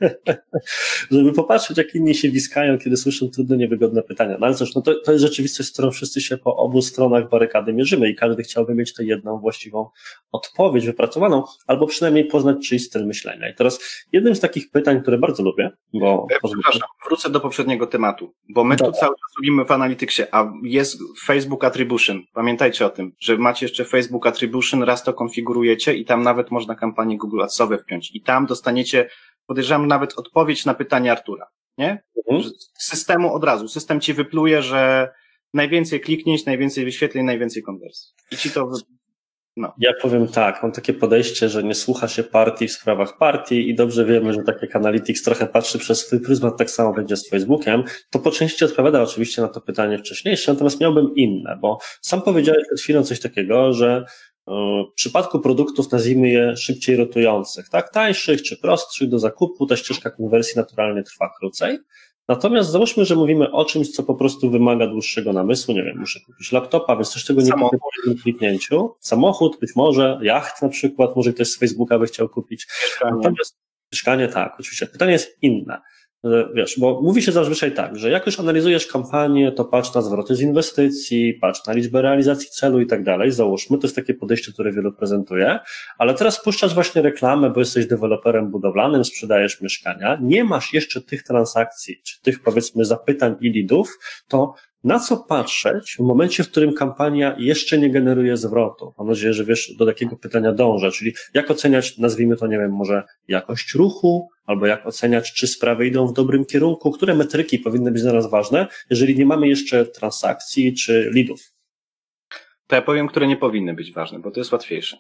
Speaker 1: Żeby popatrzeć, jak inni się wiskają, kiedy słyszą trudne, niewygodne pytania. No ale cóż, to jest rzeczywistość, z którą wszyscy się po obu stronach barykady mierzymy i każdy chciałby mieć tę jedną właściwą odpowiedź wypracowaną, albo przynajmniej poznać czyjś styl myślenia. I teraz jednym z takich pytań, które bardzo lubię, bo...
Speaker 2: Przepraszam, wrócę do poprzedniego tematu, bo my tu cały czas robimy w Analyticsie, a jest Facebook Attribution. Pamiętajcie o tym, że macie jeszcze Facebook Attribution, raz to konfigurujecie i tam nawet można kampanię Google Adsowe wpiąć. I tam dostaniecie, podejrzewam, nawet odpowiedź na pytanie Artura, nie? Z systemu od razu. System ci wypluje, że najwięcej kliknięć, najwięcej wyświetleń, najwięcej konwersji. I ci to... No.
Speaker 1: Ja powiem tak, mam takie podejście, że nie słucha się partii w sprawach partii i dobrze wiemy, że tak jak Analytics trochę patrzy przez swój pryzmat, tak samo będzie z Facebookiem. To po części odpowiada oczywiście na to pytanie wcześniejsze, natomiast miałbym inne, bo sam powiedziałeś przed chwilą coś takiego, że w przypadku produktów, nazwijmy je szybciej rotujących, tak, tańszych czy prostszych do zakupu, ta ścieżka konwersji naturalnie trwa krócej. Natomiast załóżmy, że mówimy o czymś, co po prostu wymaga dłuższego namysłu, nie wiem, muszę kupić laptopa, więc też tego nie kupię po jednym kliknięciu. Samochód, być może, jacht na przykład, może ktoś z Facebooka by chciał kupić. Natomiast mieszkanie, tak, oczywiście. Pytanie jest inne. Wiesz, bo mówi się zazwyczaj tak, że jak już analizujesz kampanię, to patrz na zwroty z inwestycji, patrz na liczbę realizacji celu i tak dalej, załóżmy, to jest takie podejście, które wielu prezentuje, ale teraz puszczasz właśnie reklamę, bo jesteś deweloperem budowlanym, sprzedajesz mieszkania, nie masz jeszcze tych transakcji, czy tych powiedzmy zapytań i leadów, to na co patrzeć w momencie, w którym kampania jeszcze nie generuje zwrotu? Mam nadzieję, że wiesz, do takiego pytania dążę, czyli jak oceniać, nazwijmy to, nie wiem, może jakość ruchu, albo jak oceniać, czy sprawy idą w dobrym kierunku, które metryki powinny być dla nas ważne, jeżeli nie mamy jeszcze transakcji czy leadów?
Speaker 2: To ja powiem, które nie powinny być ważne, bo to jest łatwiejsze.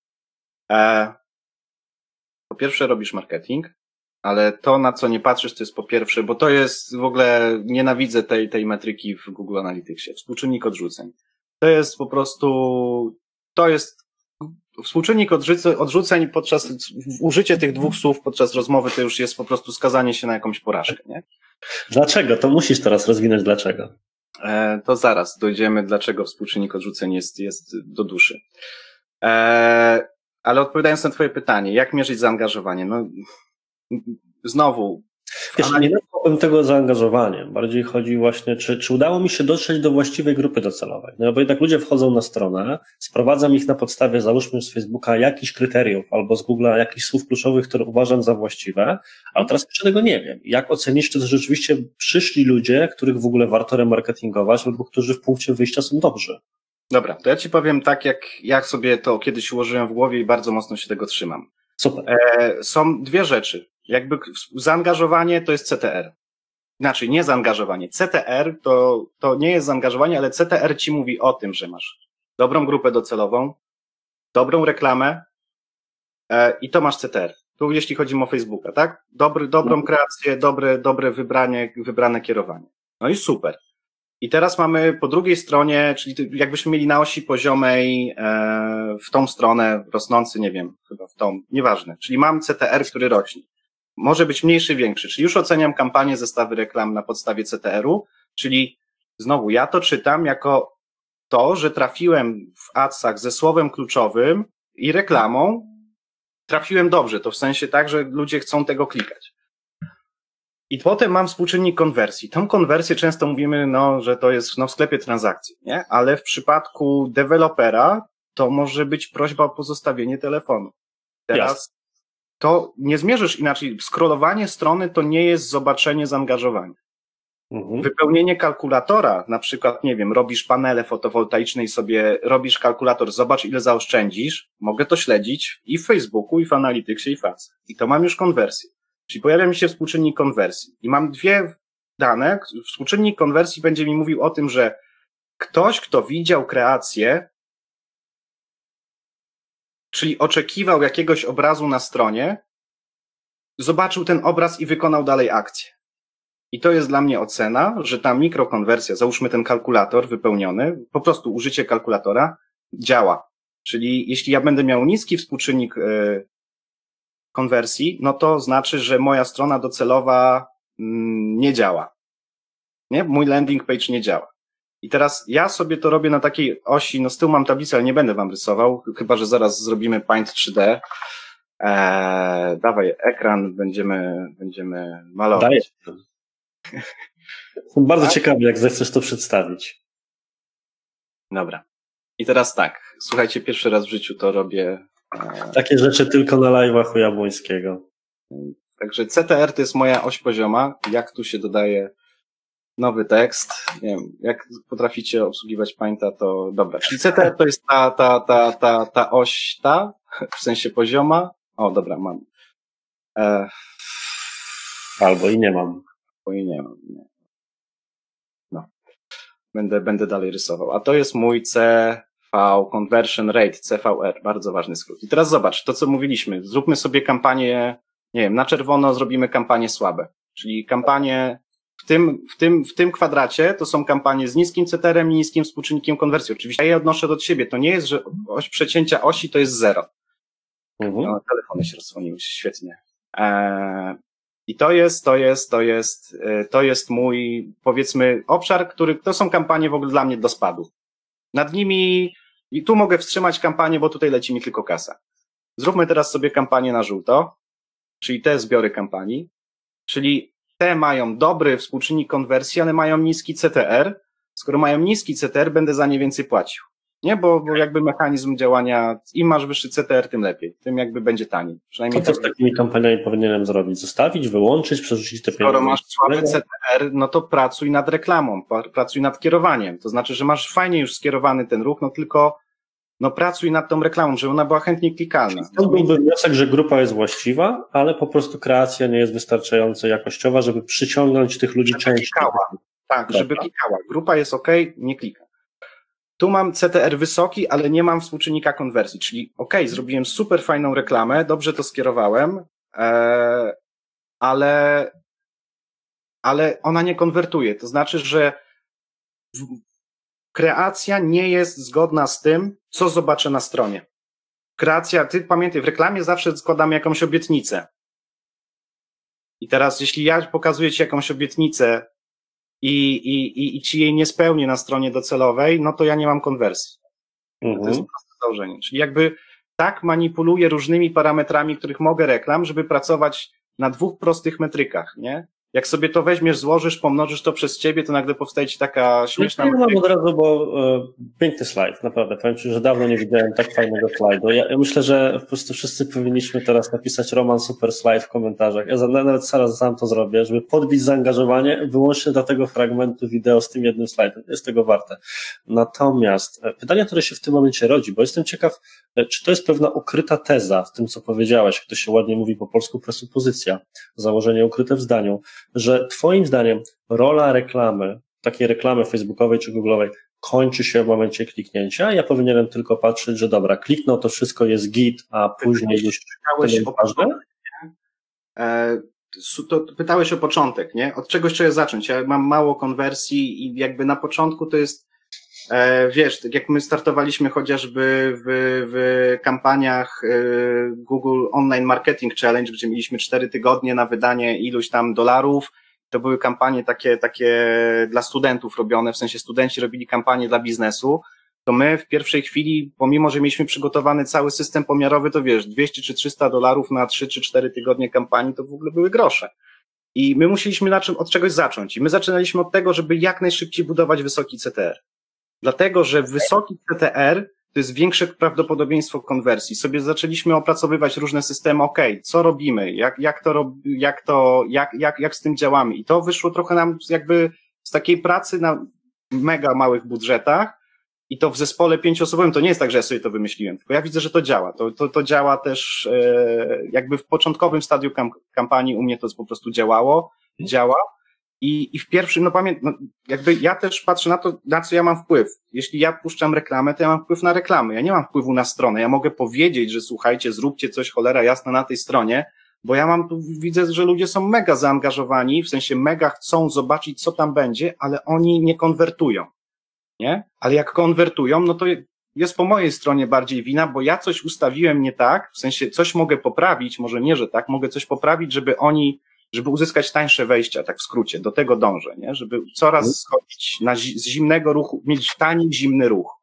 Speaker 2: Po pierwsze robisz marketing, ale to, na co nie patrzysz, to jest po pierwsze, bo to jest w ogóle, nienawidzę tej metryki w Google Analyticsie, współczynnik odrzuceń. To jest po prostu, współczynnik odrzuceń użycie tych dwóch słów podczas rozmowy to już jest po prostu skazanie się na jakąś porażkę, nie?
Speaker 1: Dlaczego? To musisz teraz rozwinąć dlaczego.
Speaker 2: To zaraz dojdziemy, dlaczego współczynnik odrzuceń jest do duszy. Ale odpowiadając na twoje pytanie, jak mierzyć zaangażowanie? No, znowu.
Speaker 1: Wiesz, nie nazwałbym tego zaangażowaniem. Bardziej chodzi właśnie, czy udało mi się dotrzeć do właściwej grupy docelowej. No bo jednak ludzie wchodzą na stronę, sprowadzam ich na podstawie, załóżmy z Facebooka, jakichś kryteriów albo z Google'a jakichś słów kluczowych, które uważam za właściwe, ale teraz jeszcze tego nie wiem. Jak ocenisz, czy to rzeczywiście przyszli ludzie, których w ogóle warto remarketingować albo którzy w punkcie wyjścia są dobrzy?
Speaker 2: Dobra, to ja ci powiem tak, jak sobie to kiedyś ułożyłem w głowie i bardzo mocno się tego trzymam.
Speaker 1: Super.
Speaker 2: Są dwie rzeczy. Jakby zaangażowanie to jest CTR. Inaczej, nie zaangażowanie. CTR to nie jest zaangażowanie, ale CTR ci mówi o tym, że masz dobrą grupę docelową, dobrą reklamę i to masz CTR. Tu jeśli chodzi o Facebooka, tak? Dobrą kreację, dobre wybrane kierowanie. No i super. I teraz mamy po drugiej stronie, czyli jakbyśmy mieli na osi poziomej w tą stronę rosnący, nie wiem, chyba w tą, nieważne. Czyli mam CTR, który rośnie. Może być mniejszy, większy. Czyli już oceniam kampanię, zestawy reklam na podstawie CTR-u, czyli znowu ja to czytam jako to, że trafiłem w adsach ze słowem kluczowym i reklamą, trafiłem dobrze. To w sensie tak, że ludzie chcą tego klikać. I potem mam współczynnik konwersji. Tą konwersję często mówimy, że to jest w sklepie transakcji, nie? Ale w przypadku dewelopera to może być prośba o pozostawienie telefonu. Teraz to nie zmierzysz inaczej. Scrollowanie strony to nie jest zobaczenie zaangażowania. Wypełnienie kalkulatora, na przykład, nie wiem, robisz panele fotowoltaiczne i sobie robisz kalkulator, zobacz ile zaoszczędzisz, mogę to śledzić i w Facebooku, i w Analyticsie, i w Adsach. I to mam już konwersję. Czyli pojawia mi się współczynnik konwersji. I mam dwie dane. Współczynnik konwersji będzie mi mówił o tym, że ktoś, kto widział kreację, czyli oczekiwał jakiegoś obrazu na stronie, zobaczył ten obraz i wykonał dalej akcję. I to jest dla mnie ocena, że ta mikrokonwersja, załóżmy ten kalkulator wypełniony, po prostu użycie kalkulatora działa. Czyli jeśli ja będę miał niski współczynnik konwersji, no to znaczy, że moja strona docelowa nie działa. Nie? Mój landing page nie działa. I teraz ja sobie to robię na takiej osi, z tyłu mam tablicę, ale nie będę wam rysował, chyba że zaraz zrobimy Paint 3D. Dawaj ekran, będziemy malować.
Speaker 1: Jestem bardzo ciekawy, jak zechcesz to przedstawić.
Speaker 2: Dobra. I teraz tak, słuchajcie, pierwszy raz w życiu to robię
Speaker 1: Takie rzeczy tylko na live'ach u Jabłońskiego.
Speaker 2: Także CTR to jest moja oś pozioma. Jak tu się dodaje nowy tekst? Nie wiem, jak potraficie obsługiwać Painta, to dobra. Czyli CTR to jest ta oś, w sensie pozioma. O, dobra, mam.
Speaker 1: Albo i nie mam.
Speaker 2: Bo i nie mam. Nie. No. Będę dalej rysował. A to jest mój CV Conversion Rate, CVR. Bardzo ważny skrót. I teraz zobacz, to co mówiliśmy. Zróbmy sobie kampanię, nie wiem, na czerwono zrobimy kampanie słabe. Czyli kampanie w tym kwadracie to są kampanie z niskim CTR-em i niskim współczynnikiem konwersji. Oczywiście ja je odnoszę do siebie. To nie jest, że oś przecięcia osi to jest 0. No, telefony się rozdzwoniły, świetnie. I to jest mój, powiedzmy, obszar, to są kampanie w ogóle dla mnie do spadu. Nad nimi, i tu mogę wstrzymać kampanię, bo tutaj leci mi tylko kasa. Zróbmy teraz sobie kampanię na żółto, czyli te zbiory kampanii, czyli te mają dobry współczynnik konwersji, ale mają niski CTR. Skoro mają niski CTR, będę za nie więcej płacił. Nie, bo jakby mechanizm działania, im masz wyższy CTR, tym lepiej. Tym jakby będzie taniej. Przynajmniej
Speaker 1: co z takimi kampaniami powinienem zrobić? Zostawić, wyłączyć, przerzucić te pieniądze?
Speaker 2: Skoro masz słaby CTR, no to pracuj nad reklamą, pracuj nad kierowaniem. To znaczy, że masz fajnie już skierowany ten ruch, no tylko pracuj nad tą reklamą, żeby ona była chętnie klikalna.
Speaker 1: To byłby wniosek, że grupa jest właściwa, ale po prostu kreacja nie jest wystarczająco jakościowa, żeby przyciągnąć tych ludzi częściej.
Speaker 2: Tak, żeby klikała. Grupa jest OK, nie klika. Tu mam CTR wysoki, ale nie mam współczynnika konwersji, czyli zrobiłem super fajną reklamę, dobrze to skierowałem, ale ona nie konwertuje. To znaczy, że kreacja nie jest zgodna z tym, co zobaczę na stronie. Kreacja, ty pamiętaj, w reklamie zawsze składamy jakąś obietnicę. I teraz, jeśli ja pokazuję ci jakąś obietnicę i ci jej nie spełnię na stronie docelowej, no to ja nie mam konwersji. To jest proste założenie. Czyli jakby tak manipuluję różnymi parametrami, których mogę reklam, żeby pracować na 2 prostych metrykach, nie? Jak sobie to weźmiesz, złożysz, pomnożysz to przez ciebie, to nagle powstaje ci taka śmieszna...
Speaker 1: Ja mam od razu, bo piękny slajd, naprawdę. Powiem ci, że dawno nie widziałem tak fajnego slajdu. Ja myślę, że po prostu wszyscy powinniśmy teraz napisać Roman super slajd w komentarzach. Ja nawet zaraz sam to zrobię, żeby podbić zaangażowanie wyłącznie dla tego fragmentu wideo z tym jednym slajdem. Jest tego warte. Natomiast pytanie, które się w tym momencie rodzi, bo jestem ciekaw, czy to jest pewna ukryta teza w tym, co powiedziałeś, jak to się ładnie mówi po polsku, presupozycja, założenie ukryte w zdaniu, że twoim zdaniem rola reklamy, takiej reklamy facebookowej czy google'owej kończy się w momencie kliknięcia. Ja powinienem tylko patrzeć, że dobra, kliknął, to wszystko jest git, a później już
Speaker 2: pytałeś o początek, nie? Od czegoś trzeba zacząć. Ja mam mało konwersji i jakby na początku to jest wiesz, tak jak my startowaliśmy chociażby w kampaniach Google Online Marketing Challenge, gdzie mieliśmy 4 tygodnie na wydanie iluś tam dolarów, to były kampanie takie dla studentów robione, w sensie studenci robili kampanie dla biznesu, to my w pierwszej chwili, pomimo że mieliśmy przygotowany cały system pomiarowy, to wiesz, 200 czy 300 dolarów na 3 czy 4 tygodnie kampanii to w ogóle były grosze. I my musieliśmy od czegoś zacząć. I my zaczynaliśmy od tego, żeby jak najszybciej budować wysoki CTR. Dlatego, że wysoki CTR to jest większe prawdopodobieństwo konwersji. Sobie zaczęliśmy opracowywać różne systemy, co robimy, jak z tym działamy. I to wyszło trochę nam jakby z takiej pracy na mega małych budżetach i to w zespole 5-osobowym, to nie jest tak, że ja sobie to wymyśliłem, tylko ja widzę, że to działa. To działa też jakby w początkowym stadium kampanii u mnie to po prostu działa. I w pierwszym, jakby ja też patrzę na to, na co ja mam wpływ. Jeśli ja puszczam reklamę, to ja mam wpływ na reklamę. Ja nie mam wpływu na stronę. Ja mogę powiedzieć, że słuchajcie, zróbcie coś cholera jasna na tej stronie, bo ja widzę, że ludzie są mega zaangażowani, w sensie mega chcą zobaczyć, co tam będzie, ale oni nie konwertują. Nie? Ale jak konwertują, no to jest po mojej stronie bardziej wina, bo ja coś ustawiłem nie tak, w sensie coś mogę poprawić, może nie, że tak, mogę coś poprawić, żeby uzyskać tańsze wejścia, tak w skrócie, do tego dążę, nie? Żeby coraz schodzić z zimnego ruchu, mieć tani, zimny ruch.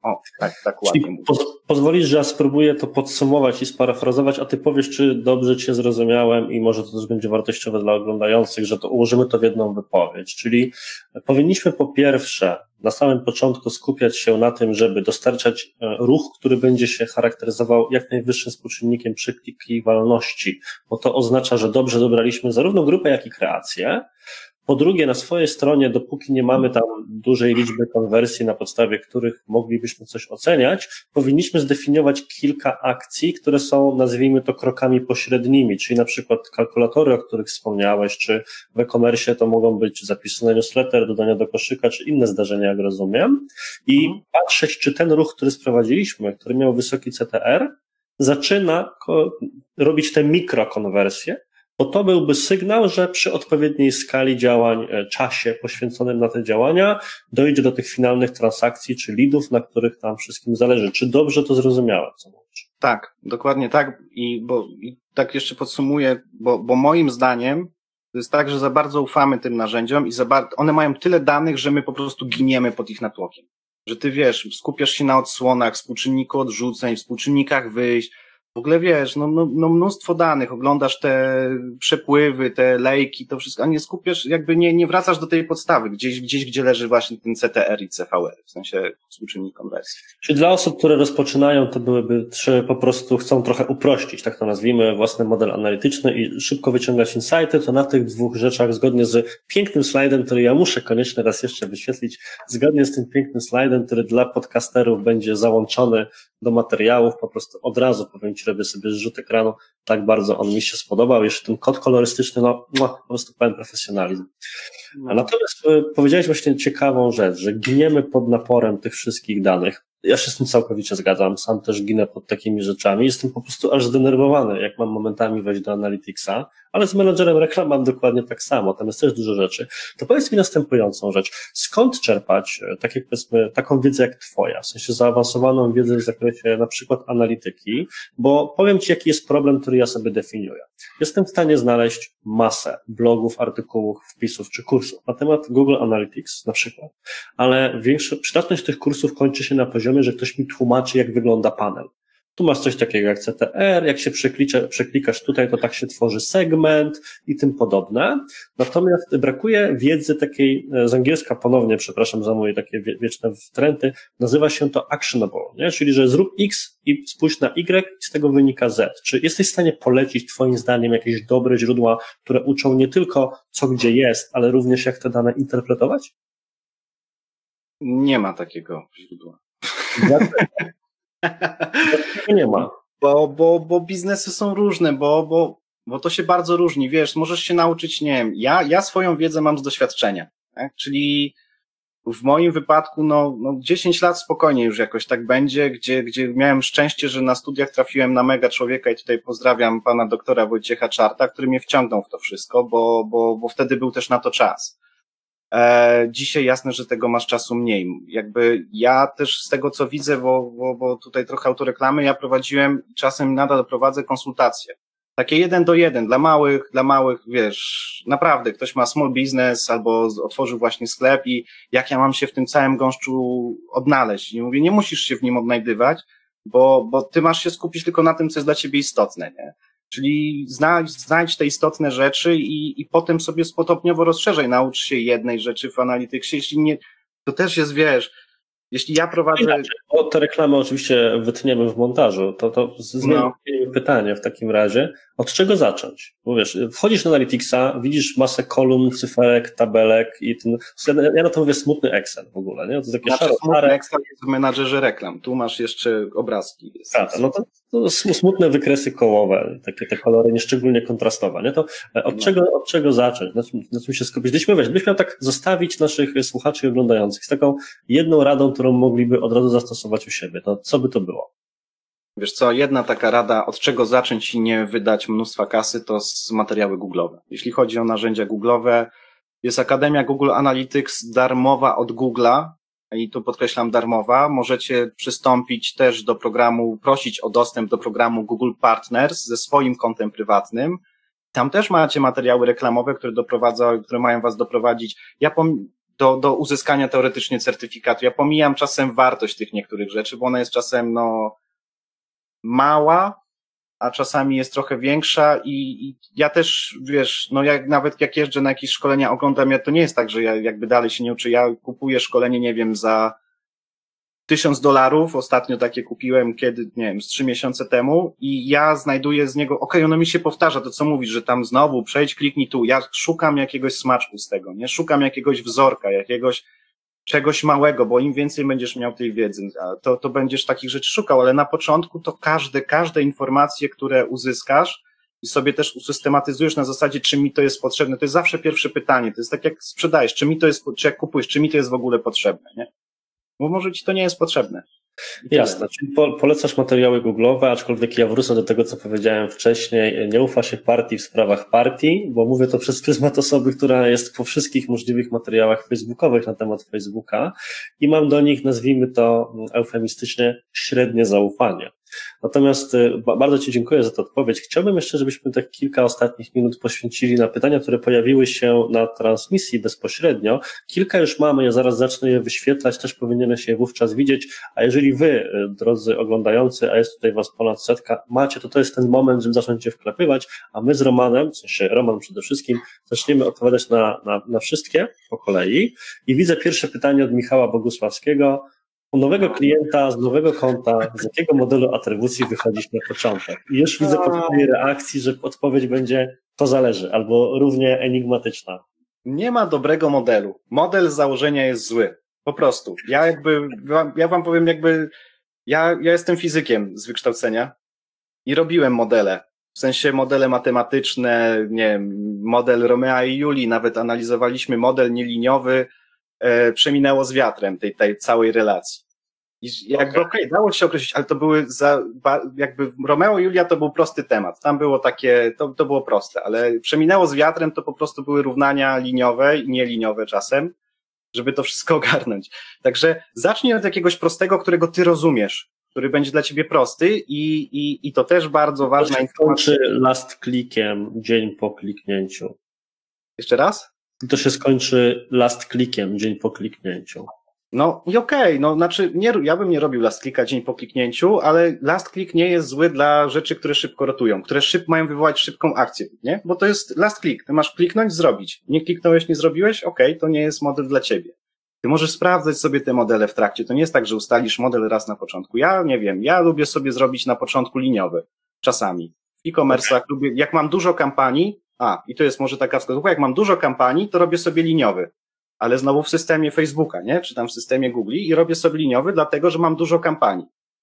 Speaker 2: O, tak ładnie mówię.
Speaker 1: Pozwolisz, że ja spróbuję to podsumować i sparafrazować, a ty powiesz, czy dobrze cię zrozumiałem i może to też będzie wartościowe dla oglądających, że to ułożymy to w jedną wypowiedź. Czyli powinniśmy po pierwsze na samym początku skupiać się na tym, żeby dostarczać ruch, który będzie się charakteryzował jak najwyższym współczynnikiem przeklikiwalności, bo to oznacza, że dobrze dobraliśmy zarówno grupę, jak i kreację. Po drugie, na swojej stronie, dopóki nie mamy tam dużej liczby konwersji, na podstawie których moglibyśmy coś oceniać, powinniśmy zdefiniować kilka akcji, które są, nazwijmy to, krokami pośrednimi, czyli na przykład kalkulatory, o których wspomniałeś, czy w e-commerce to mogą być zapisy na newsletter, dodania do koszyka, czy inne zdarzenia, jak rozumiem, i patrzeć, czy ten ruch, który sprowadziliśmy, który miał wysoki CTR, zaczyna robić te mikrokonwersje, bo to byłby sygnał, że przy odpowiedniej skali działań, czasie poświęconym na te działania dojdzie do tych finalnych transakcji czy leadów, na których nam wszystkim zależy. Czy dobrze to zrozumiałem, co mówisz?
Speaker 2: Tak, dokładnie tak. I tak jeszcze podsumuję, bo moim zdaniem to jest tak, że za bardzo ufamy tym narzędziom i one mają tyle danych, że my po prostu giniemy pod ich natłokiem. Że ty wiesz, skupiasz się na odsłonach, współczynniku odrzuceń, współczynnikach wyjść. W ogóle wiesz, no mnóstwo danych, oglądasz te przepływy, te lejki, to wszystko, a nie skupiasz, jakby nie wracasz do tej podstawy, gdzieś gdzie leży właśnie ten CTR i CVR, w sensie współczynnik konwersji.
Speaker 1: Czyli dla osób, które rozpoczynają, to po prostu chcą trochę uprościć, tak to nazwijmy, własny model analityczny i szybko wyciągać insighty, to na tych dwóch rzeczach, zgodnie z pięknym slajdem, który ja muszę koniecznie raz jeszcze wyświetlić, zgodnie z tym pięknym slajdem, który dla podcasterów będzie załączony do materiałów, po prostu od razu powiem Ci, robię sobie zrzut ekranu, tak bardzo on mi się spodobał, jeszcze ten kod kolorystyczny, po prostu pełen profesjonalizm. Natomiast powiedziałeś właśnie ciekawą rzecz, że giniemy pod naporem tych wszystkich danych. Ja się z tym całkowicie zgadzam, sam też ginę pod takimi rzeczami, jestem po prostu aż zdenerwowany, jak mam momentami wejść do Analyticsa, ale z menadżerem reklam mam dokładnie tak samo, tam jest też dużo rzeczy. To powiedz mi następującą rzecz, skąd czerpać taką wiedzę jak twoja, w sensie zaawansowaną wiedzę w zakresie na przykład analityki, bo powiem Ci, jaki jest problem, który ja sobie definiuję. Jestem w stanie znaleźć masę blogów, artykułów, wpisów czy kursów na temat Google Analytics na przykład, ale przydatność tych kursów kończy się na poziomie, że ktoś mi tłumaczy, jak wygląda panel. Tu masz coś takiego jak CTR, jak się przeklikasz tutaj, to tak się tworzy segment i tym podobne. Natomiast brakuje wiedzy takiej, z angielska ponownie, przepraszam za moje takie wieczne wtręty, nazywa się to actionable, nie? Czyli że zrób X i spójrz na Y i z tego wynika Z. Czy jesteś w stanie polecić Twoim zdaniem jakieś dobre źródła, które uczą nie tylko co gdzie jest, ale również jak te dane interpretować?
Speaker 2: Nie ma takiego źródła.
Speaker 1: Nie ma.
Speaker 2: Bo biznesy są różne, bo to się bardzo różni, wiesz, możesz się nauczyć, nie wiem, ja swoją wiedzę mam z doświadczenia, tak? Czyli w moim wypadku, 10 lat spokojnie już jakoś tak będzie, gdzie miałem szczęście, że na studiach trafiłem na mega człowieka i tutaj pozdrawiam pana doktora Wojciecha Czarta, który mnie wciągnął w to wszystko, bo wtedy był też na to czas. Dzisiaj jasne, że tego masz czasu mniej. Jakby ja też z tego, co widzę, bo tutaj trochę autoreklamy, ja prowadziłem i czasem nadal prowadzę konsultacje. Takie 1 do 1 dla małych, wiesz, naprawdę ktoś ma small business albo otworzył właśnie sklep i jak ja mam się w tym całym gąszczu odnaleźć. I mówię, nie musisz się w nim odnajdywać, bo ty masz się skupić tylko na tym, co jest dla ciebie istotne, nie? Czyli znajdź te istotne rzeczy i potem sobie stopniowo rozszerzaj, naucz się jednej rzeczy w Analyticsie, jeśli nie, to też jest, wiesz, jeśli ja prowadzę...
Speaker 1: Bo te reklamy oczywiście wytniemy w montażu, to zmienimy pytanie w takim razie, od czego zacząć? Bo wiesz, wchodzisz na Analyticsa, widzisz masę kolumn, cyferek, tabelek i ja na to mówię smutny Excel w ogóle, nie? To jest takie
Speaker 2: smutny Excel jest w menadżerze reklam, tu masz jeszcze obrazki.
Speaker 1: To smutne wykresy kołowe, takie te kolory nieszczególnie kontrastowe, nie? To od czego zacząć? Na czym się skupić? Gdybyś miał tak zostawić naszych słuchaczy i oglądających z taką jedną radą, którą mogliby od razu zastosować u siebie, to co by to było?
Speaker 2: Wiesz co, jedna taka rada, od czego zacząć i nie wydać mnóstwa kasy, to z materiały Google'owe. Jeśli chodzi o narzędzia Google'owe, jest Akademia Google Analytics darmowa od Google'a i tu podkreślam darmowa. Możecie przystąpić też do programu, prosić o dostęp do programu Google Partners ze swoim kontem prywatnym. Tam też macie materiały reklamowe, które mają was doprowadzić. do uzyskania teoretycznie certyfikatu. Ja pomijam czasem wartość tych niektórych rzeczy, bo ona jest czasem, mała, a czasami jest trochę większa i ja też, wiesz, nawet jak jeżdżę na jakieś szkolenia, oglądam, to nie jest tak, że ja jakby dalej się nie uczę. Ja kupuję szkolenie, nie wiem, za $1000, ostatnio takie kupiłem z 3 miesiące temu i ja znajduję z niego, ono mi się powtarza, to co mówisz, że tam znowu przejdź, kliknij tu, ja szukam jakiegoś smaczku z tego, nie? Szukam jakiegoś wzorka, jakiegoś czegoś małego, bo im więcej będziesz miał tej wiedzy, to będziesz takich rzeczy szukał, ale na początku to każde informacje, które uzyskasz i sobie też usystematyzujesz na zasadzie, czy mi to jest potrzebne, to jest zawsze pierwsze pytanie, to jest tak jak sprzedajesz, czy jak kupujesz, czy mi to jest w ogóle potrzebne, nie? Bo może ci to nie jest potrzebne.
Speaker 1: Jasne, czyli polecasz materiały google'owe, aczkolwiek ja wrócę do tego, co powiedziałem wcześniej, nie ufa się partii w sprawach partii, bo mówię to przez pryzmat osoby, która jest po wszystkich możliwych materiałach facebookowych na temat Facebooka i mam do nich, nazwijmy to eufemistycznie, średnie zaufanie. Natomiast bardzo Ci dziękuję za tę odpowiedź. Chciałbym jeszcze, żebyśmy tak kilka ostatnich minut poświęcili na pytania, które pojawiły się na transmisji bezpośrednio. Kilka już mamy, ja zaraz zacznę je wyświetlać, też powinieneś je wówczas widzieć, a jeżeli Wy, drodzy oglądający, a jest tutaj Was ponad 100, macie, to jest ten moment, żeby zacząć je wklepywać, a my z Romanem, w sensie Roman przede wszystkim, zaczniemy odpowiadać na wszystkie po kolei. I widzę pierwsze pytanie od Michała Bogusławskiego. U nowego klienta z nowego konta, z jakiego modelu atrybucji wychodzisz na początek? I już widzę po twojej reakcji, że odpowiedź będzie to zależy, albo równie enigmatyczna.
Speaker 2: Nie ma dobrego modelu. Model z założenia jest zły. Po prostu. Ja wam powiem ja jestem fizykiem z wykształcenia i robiłem modele. W sensie modele matematyczne, nie wiem, model Romea i Julii, nawet analizowaliśmy model nieliniowy, przeminęło z wiatrem tej całej relacji. I okej, dało się określić, ale to były Romeo i Julia to był prosty temat. Tam było takie, to było proste, ale przeminęło z wiatrem to po prostu były równania liniowe i nieliniowe czasem, żeby to wszystko ogarnąć. Także zacznij od jakiegoś prostego, którego ty rozumiesz, który będzie dla ciebie prosty i to też bardzo ważna informacja.
Speaker 1: To się skończy last clickiem dzień po kliknięciu.
Speaker 2: Jeszcze raz?
Speaker 1: To się skończy last clickiem dzień po kliknięciu.
Speaker 2: No i okej, znaczy ja bym nie robił last clicka dzień po kliknięciu, ale last click nie jest zły dla rzeczy, które szybko rotują, które mają wywołać szybką akcję, nie? Bo to jest last click, ty masz kliknąć, zrobić. Nie kliknąłeś, nie zrobiłeś? Okej, to nie jest model dla ciebie. Ty możesz sprawdzać sobie te modele w trakcie, to nie jest tak, że ustalisz model raz na początku. Ja nie wiem, ja lubię sobie zrobić na początku liniowy, czasami. W e-commerce'ach lubię, jak mam dużo kampanii, i to jest może taka wskazówka, jak mam dużo kampanii, to robię sobie liniowy. Ale znowu w systemie Facebooka, nie? Czy tam w systemie Google i robię sobie liniowy, dlatego, że mam dużo kampanii.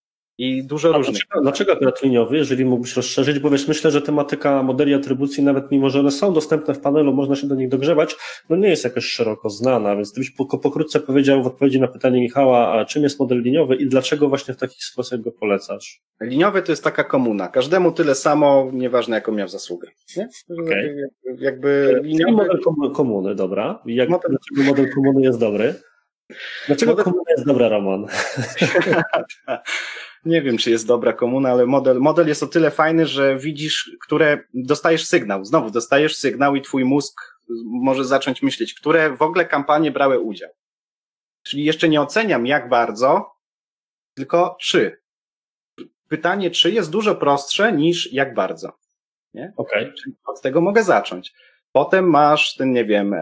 Speaker 2: I dużo różnych.
Speaker 1: Dlaczego akurat liniowy, jeżeli mógłbyś rozszerzyć? Bo wiesz, myślę, że tematyka modeli atrybucji, nawet mimo, że one są dostępne w panelu, można się do nich dogrzebać, nie jest jakoś szeroko znana, więc gdybyś pokrótce powiedział w odpowiedzi na pytanie Michała, a czym jest model liniowy i dlaczego właśnie w takich sytuacjach go polecasz?
Speaker 2: Liniowy to jest taka komuna. Każdemu tyle samo, nieważne jaką miał zasługę. Nie?
Speaker 1: Okay.
Speaker 2: Liniowy...
Speaker 1: Model komuny, dobra. Dlaczego model komuny jest dobry? Dlaczego komuna jest dobra, Roman?
Speaker 2: Nie wiem, czy jest dobra komuna, ale model jest o tyle fajny, że widzisz, dostajesz sygnał. Znowu dostajesz sygnał i twój mózg może zacząć myśleć, które w ogóle kampanie brały udział. Czyli jeszcze nie oceniam jak bardzo, tylko czy. Pytanie czy jest dużo prostsze niż jak bardzo. Nie?
Speaker 1: Okej.
Speaker 2: Czyli od tego mogę zacząć. Potem masz ten, nie wiem,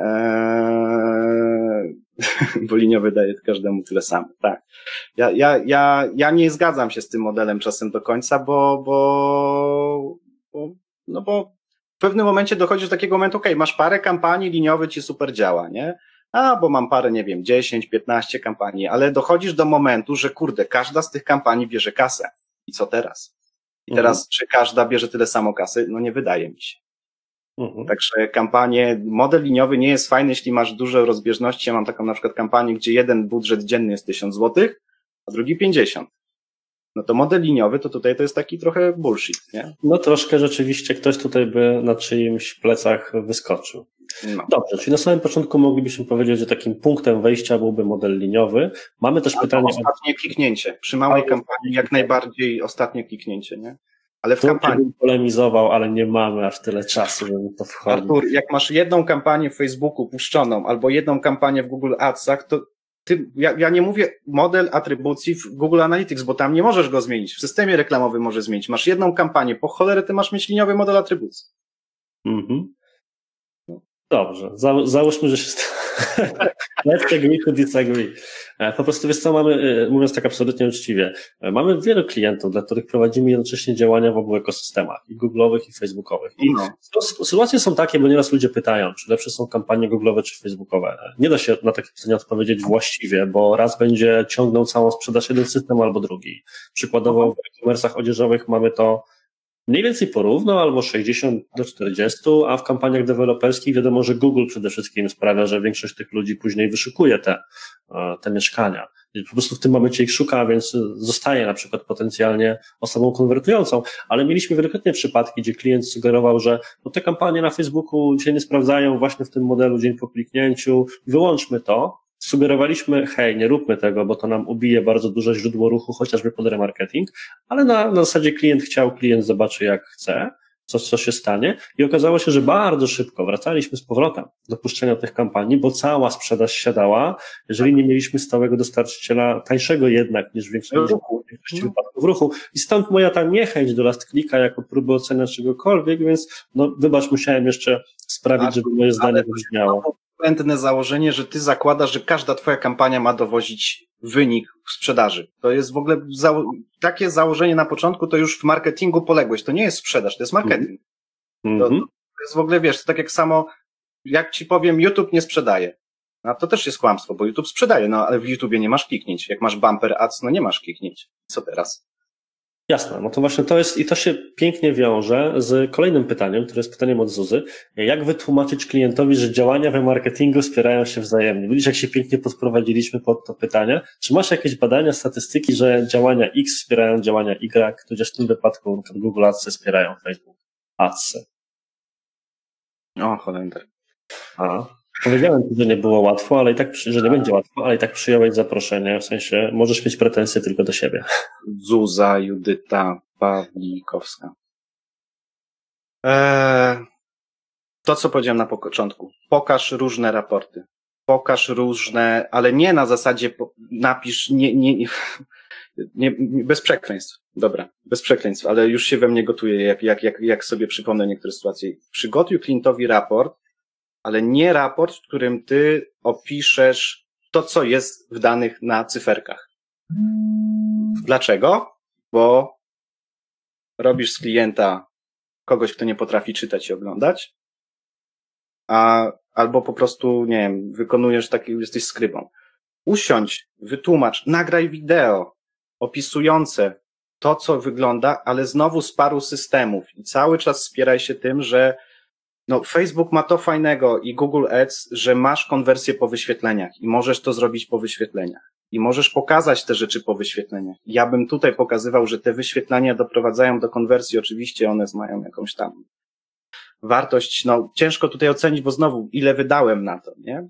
Speaker 2: bo liniowy daje każdemu tyle samo. Tak. Ja nie zgadzam się z tym modelem czasem do końca, bo w pewnym momencie dochodzisz do takiego momentu, masz parę kampanii, liniowy ci super działa, nie? Bo mam parę, nie wiem, 10, 15 kampanii, ale dochodzisz do momentu, że każda z tych kampanii bierze kasę. I co teraz? I teraz, czy każda bierze tyle samo kasy? Nie wydaje mi się. Także model liniowy nie jest fajny, jeśli masz duże rozbieżności. Ja mam taką na przykład kampanię, gdzie jeden budżet dzienny jest 1000 zł, a drugi 50. To model liniowy to tutaj to jest taki trochę bullshit, nie?
Speaker 1: Troszkę rzeczywiście ktoś tutaj by na czyimś plecach wyskoczył. Dobrze, czyli na samym początku moglibyśmy powiedzieć, że takim punktem wejścia byłby model liniowy. Mamy też pytanie...
Speaker 2: Ostatnie kliknięcie. Przy małej kampanii jak najbardziej ostatnie kliknięcie, nie? Ale w kampanii.
Speaker 1: Bym polemizował, ale nie mamy aż tyle czasu, żeby to wchodzić.
Speaker 2: Artur, jak masz jedną kampanię w Facebooku puszczoną albo jedną kampanię w Google Adsach, to ja nie mówię model atrybucji w Google Analytics, bo tam nie możesz go zmienić. W systemie reklamowym możesz zmienić. Masz jedną kampanię, po cholerę ty masz mieć liniowy model atrybucji.
Speaker 1: Mhm. Dobrze, załóżmy, że się... Let's agree to disagree. Po prostu wiesz co, mamy, mówiąc tak absolutnie uczciwie, mamy wielu klientów, dla których prowadzimy jednocześnie działania w obu ekosystemach, i Google'owych, i Facebookowych. I sytuacje są takie, bo nieraz ludzie pytają, czy lepsze są kampanie Google'owe, czy Facebookowe. Nie da się na takie pytanie odpowiedzieć właściwie, bo raz będzie ciągnął całą sprzedaż jeden system albo drugi. Przykładowo w e-commerce'ach odzieżowych mamy to mniej więcej porówno, albo 60-40, a w kampaniach deweloperskich wiadomo, że Google przede wszystkim sprawia, że większość tych ludzi później wyszukuje te mieszkania. I po prostu w tym momencie ich szuka, więc zostaje na przykład potencjalnie osobą konwertującą, ale mieliśmy wielokrotnie przypadki, gdzie klient sugerował, że no te kampanie na Facebooku się nie sprawdzają właśnie w tym modelu dzień po kliknięciu, wyłączmy to. Sugerowaliśmy, hej, nie róbmy tego, bo to nam ubije bardzo duże źródło ruchu, chociażby pod remarketing, ale na zasadzie klient zobaczy jak chce, co się stanie, i okazało się, że bardzo szybko wracaliśmy z powrotem do puszczenia tych kampanii, bo cała sprzedaż siadała, jeżeli nie mieliśmy stałego dostarczyciela, tańszego jednak niż w większości wypadków ruchu. I stąd moja ta niechęć do last clicka jako próby ocenia czegokolwiek, więc no wybacz, musiałem jeszcze sprawić, żeby moje zdanie wybrzmiało.
Speaker 2: Błędne założenie, że ty zakładasz, że każda twoja kampania ma dowozić wynik sprzedaży. To jest w ogóle takie założenie na początku, to już w marketingu poległeś. To nie jest sprzedaż, to jest marketing. To jest w ogóle, wiesz, to tak jak samo, jak ci powiem, YouTube nie sprzedaje. No to też jest kłamstwo, bo YouTube sprzedaje, no ale w YouTubie nie masz kliknięć. Jak masz bumper ads, no nie masz kliknięć. Co teraz?
Speaker 1: Jasne, no to właśnie to jest, i to się pięknie wiąże z kolejnym pytaniem, które jest pytaniem od Zuzy. Jak wytłumaczyć klientowi, że działania we marketingu wspierają się wzajemnie? Widzisz, jak się pięknie podprowadziliśmy pod to pytanie. Czy masz jakieś badania, statystyki, że działania X wspierają działania Y, tudzież w tym wypadku Google Adsy wspierają Facebook Adsy?
Speaker 2: O, Holender.
Speaker 1: Powiedziałem ci, że nie było łatwo, ale i tak, że nie będzie łatwo, ale i tak przyjąłeś zaproszenie, w sensie możesz mieć pretensje tylko do siebie.
Speaker 2: Zuza, Judyta, Pawlikowska. To, co powiedziałem na początku. Pokaż różne raporty. Pokaż różne, ale nie na zasadzie napisz, nie, bez przekleństw. Dobra, bez przekleństw, ale już się we mnie gotuje, jak sobie przypomnę niektóre sytuacje. Przygotuj klientowi raport, ale nie raport, w którym ty opiszesz to, co jest w danych na cyferkach. Dlaczego? Bo robisz z klienta kogoś, kto nie potrafi czytać i oglądać, albo po prostu, nie wiem, wykonujesz taki, jesteś skrybą. Usiądź, wytłumacz, nagraj wideo opisujące to, co wygląda, ale znowu z paru systemów i cały czas wspieraj się tym, że no, Facebook ma to fajnego i Google Ads, że masz konwersję po wyświetleniach i możesz to zrobić po wyświetleniach i możesz pokazać te rzeczy po wyświetleniach. Ja bym tutaj pokazywał, że te wyświetlenia doprowadzają do konwersji, oczywiście one mają jakąś tam wartość, no ciężko tutaj ocenić, bo znowu ile wydałem na to, nie?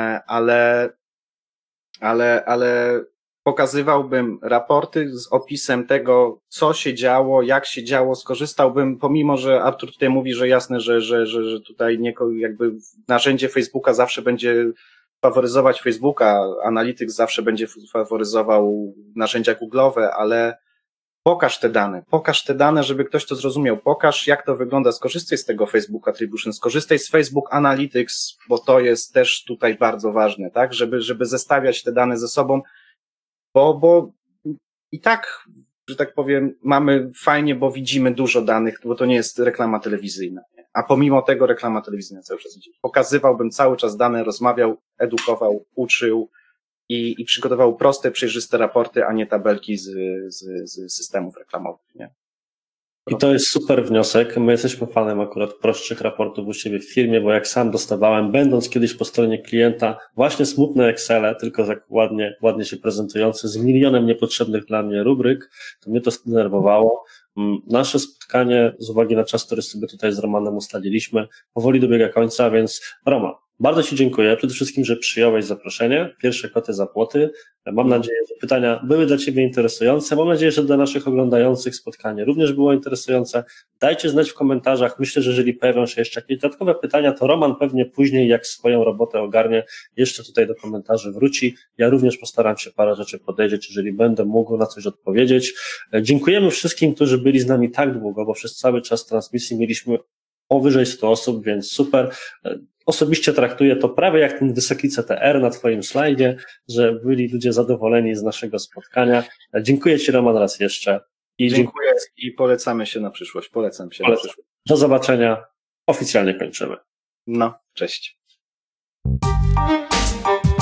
Speaker 2: Ale pokazywałbym raporty z opisem tego, co się działo, jak się działo, skorzystałbym, pomimo, że Artur tutaj mówi, że jasne, że tutaj jakby narzędzie Facebooka zawsze będzie faworyzować Facebooka, Analytics zawsze będzie faworyzował narzędzia Google'owe, ale pokaż te dane, żeby ktoś to zrozumiał, pokaż jak to wygląda, skorzystaj z tego Facebook Attribution, skorzystaj z Facebook Analytics, bo to jest też tutaj bardzo ważne, tak, żeby zestawiać te dane ze sobą, bo i tak, że tak powiem, mamy fajnie, bo widzimy dużo danych, bo to nie jest reklama telewizyjna, nie? A pomimo tego reklama telewizyjna cały czas idzie. Pokazywałbym cały czas dane, rozmawiał, edukował, uczył i przygotował proste, przejrzyste raporty, a nie tabelki z systemów reklamowych, nie?
Speaker 1: I to jest super wniosek. My jesteśmy fanem akurat prostszych raportów u siebie w firmie, bo jak sam dostawałem, będąc kiedyś po stronie klienta, właśnie smutne Excele, tylko tak ładnie się prezentujące, z milionem niepotrzebnych dla mnie rubryk, to mnie to zdenerwowało. Nasze spotkanie, z uwagi na czas, który sobie tutaj z Romanem ustaliliśmy, powoli dobiega końca, więc Roma, Bardzo Ci dziękuję. Przede wszystkim, że przyjąłeś zaproszenie. Pierwsze koty za płoty. Mam nadzieję, że pytania były dla Ciebie interesujące. Mam nadzieję, że dla naszych oglądających spotkanie również było interesujące. Dajcie znać w komentarzach. Myślę, że jeżeli pojawią się jeszcze jakieś dodatkowe pytania, to Roman pewnie później, jak swoją robotę ogarnie, jeszcze tutaj do komentarzy wróci. Ja również postaram się parę rzeczy podejrzeć, jeżeli będę mógł na coś odpowiedzieć. Dziękujemy wszystkim, którzy byli z nami tak długo, bo przez cały czas transmisji mieliśmy powyżej 100 osób, więc super. Osobiście traktuję to prawie jak ten wysoki CTR na Twoim slajdzie, że byli ludzie zadowoleni z naszego spotkania. Dziękuję Ci, Roman, raz jeszcze.
Speaker 2: Dziękuję i polecamy się na przyszłość. Polecam się na przyszłość.
Speaker 1: Do zobaczenia. Oficjalnie kończymy.
Speaker 2: No, cześć.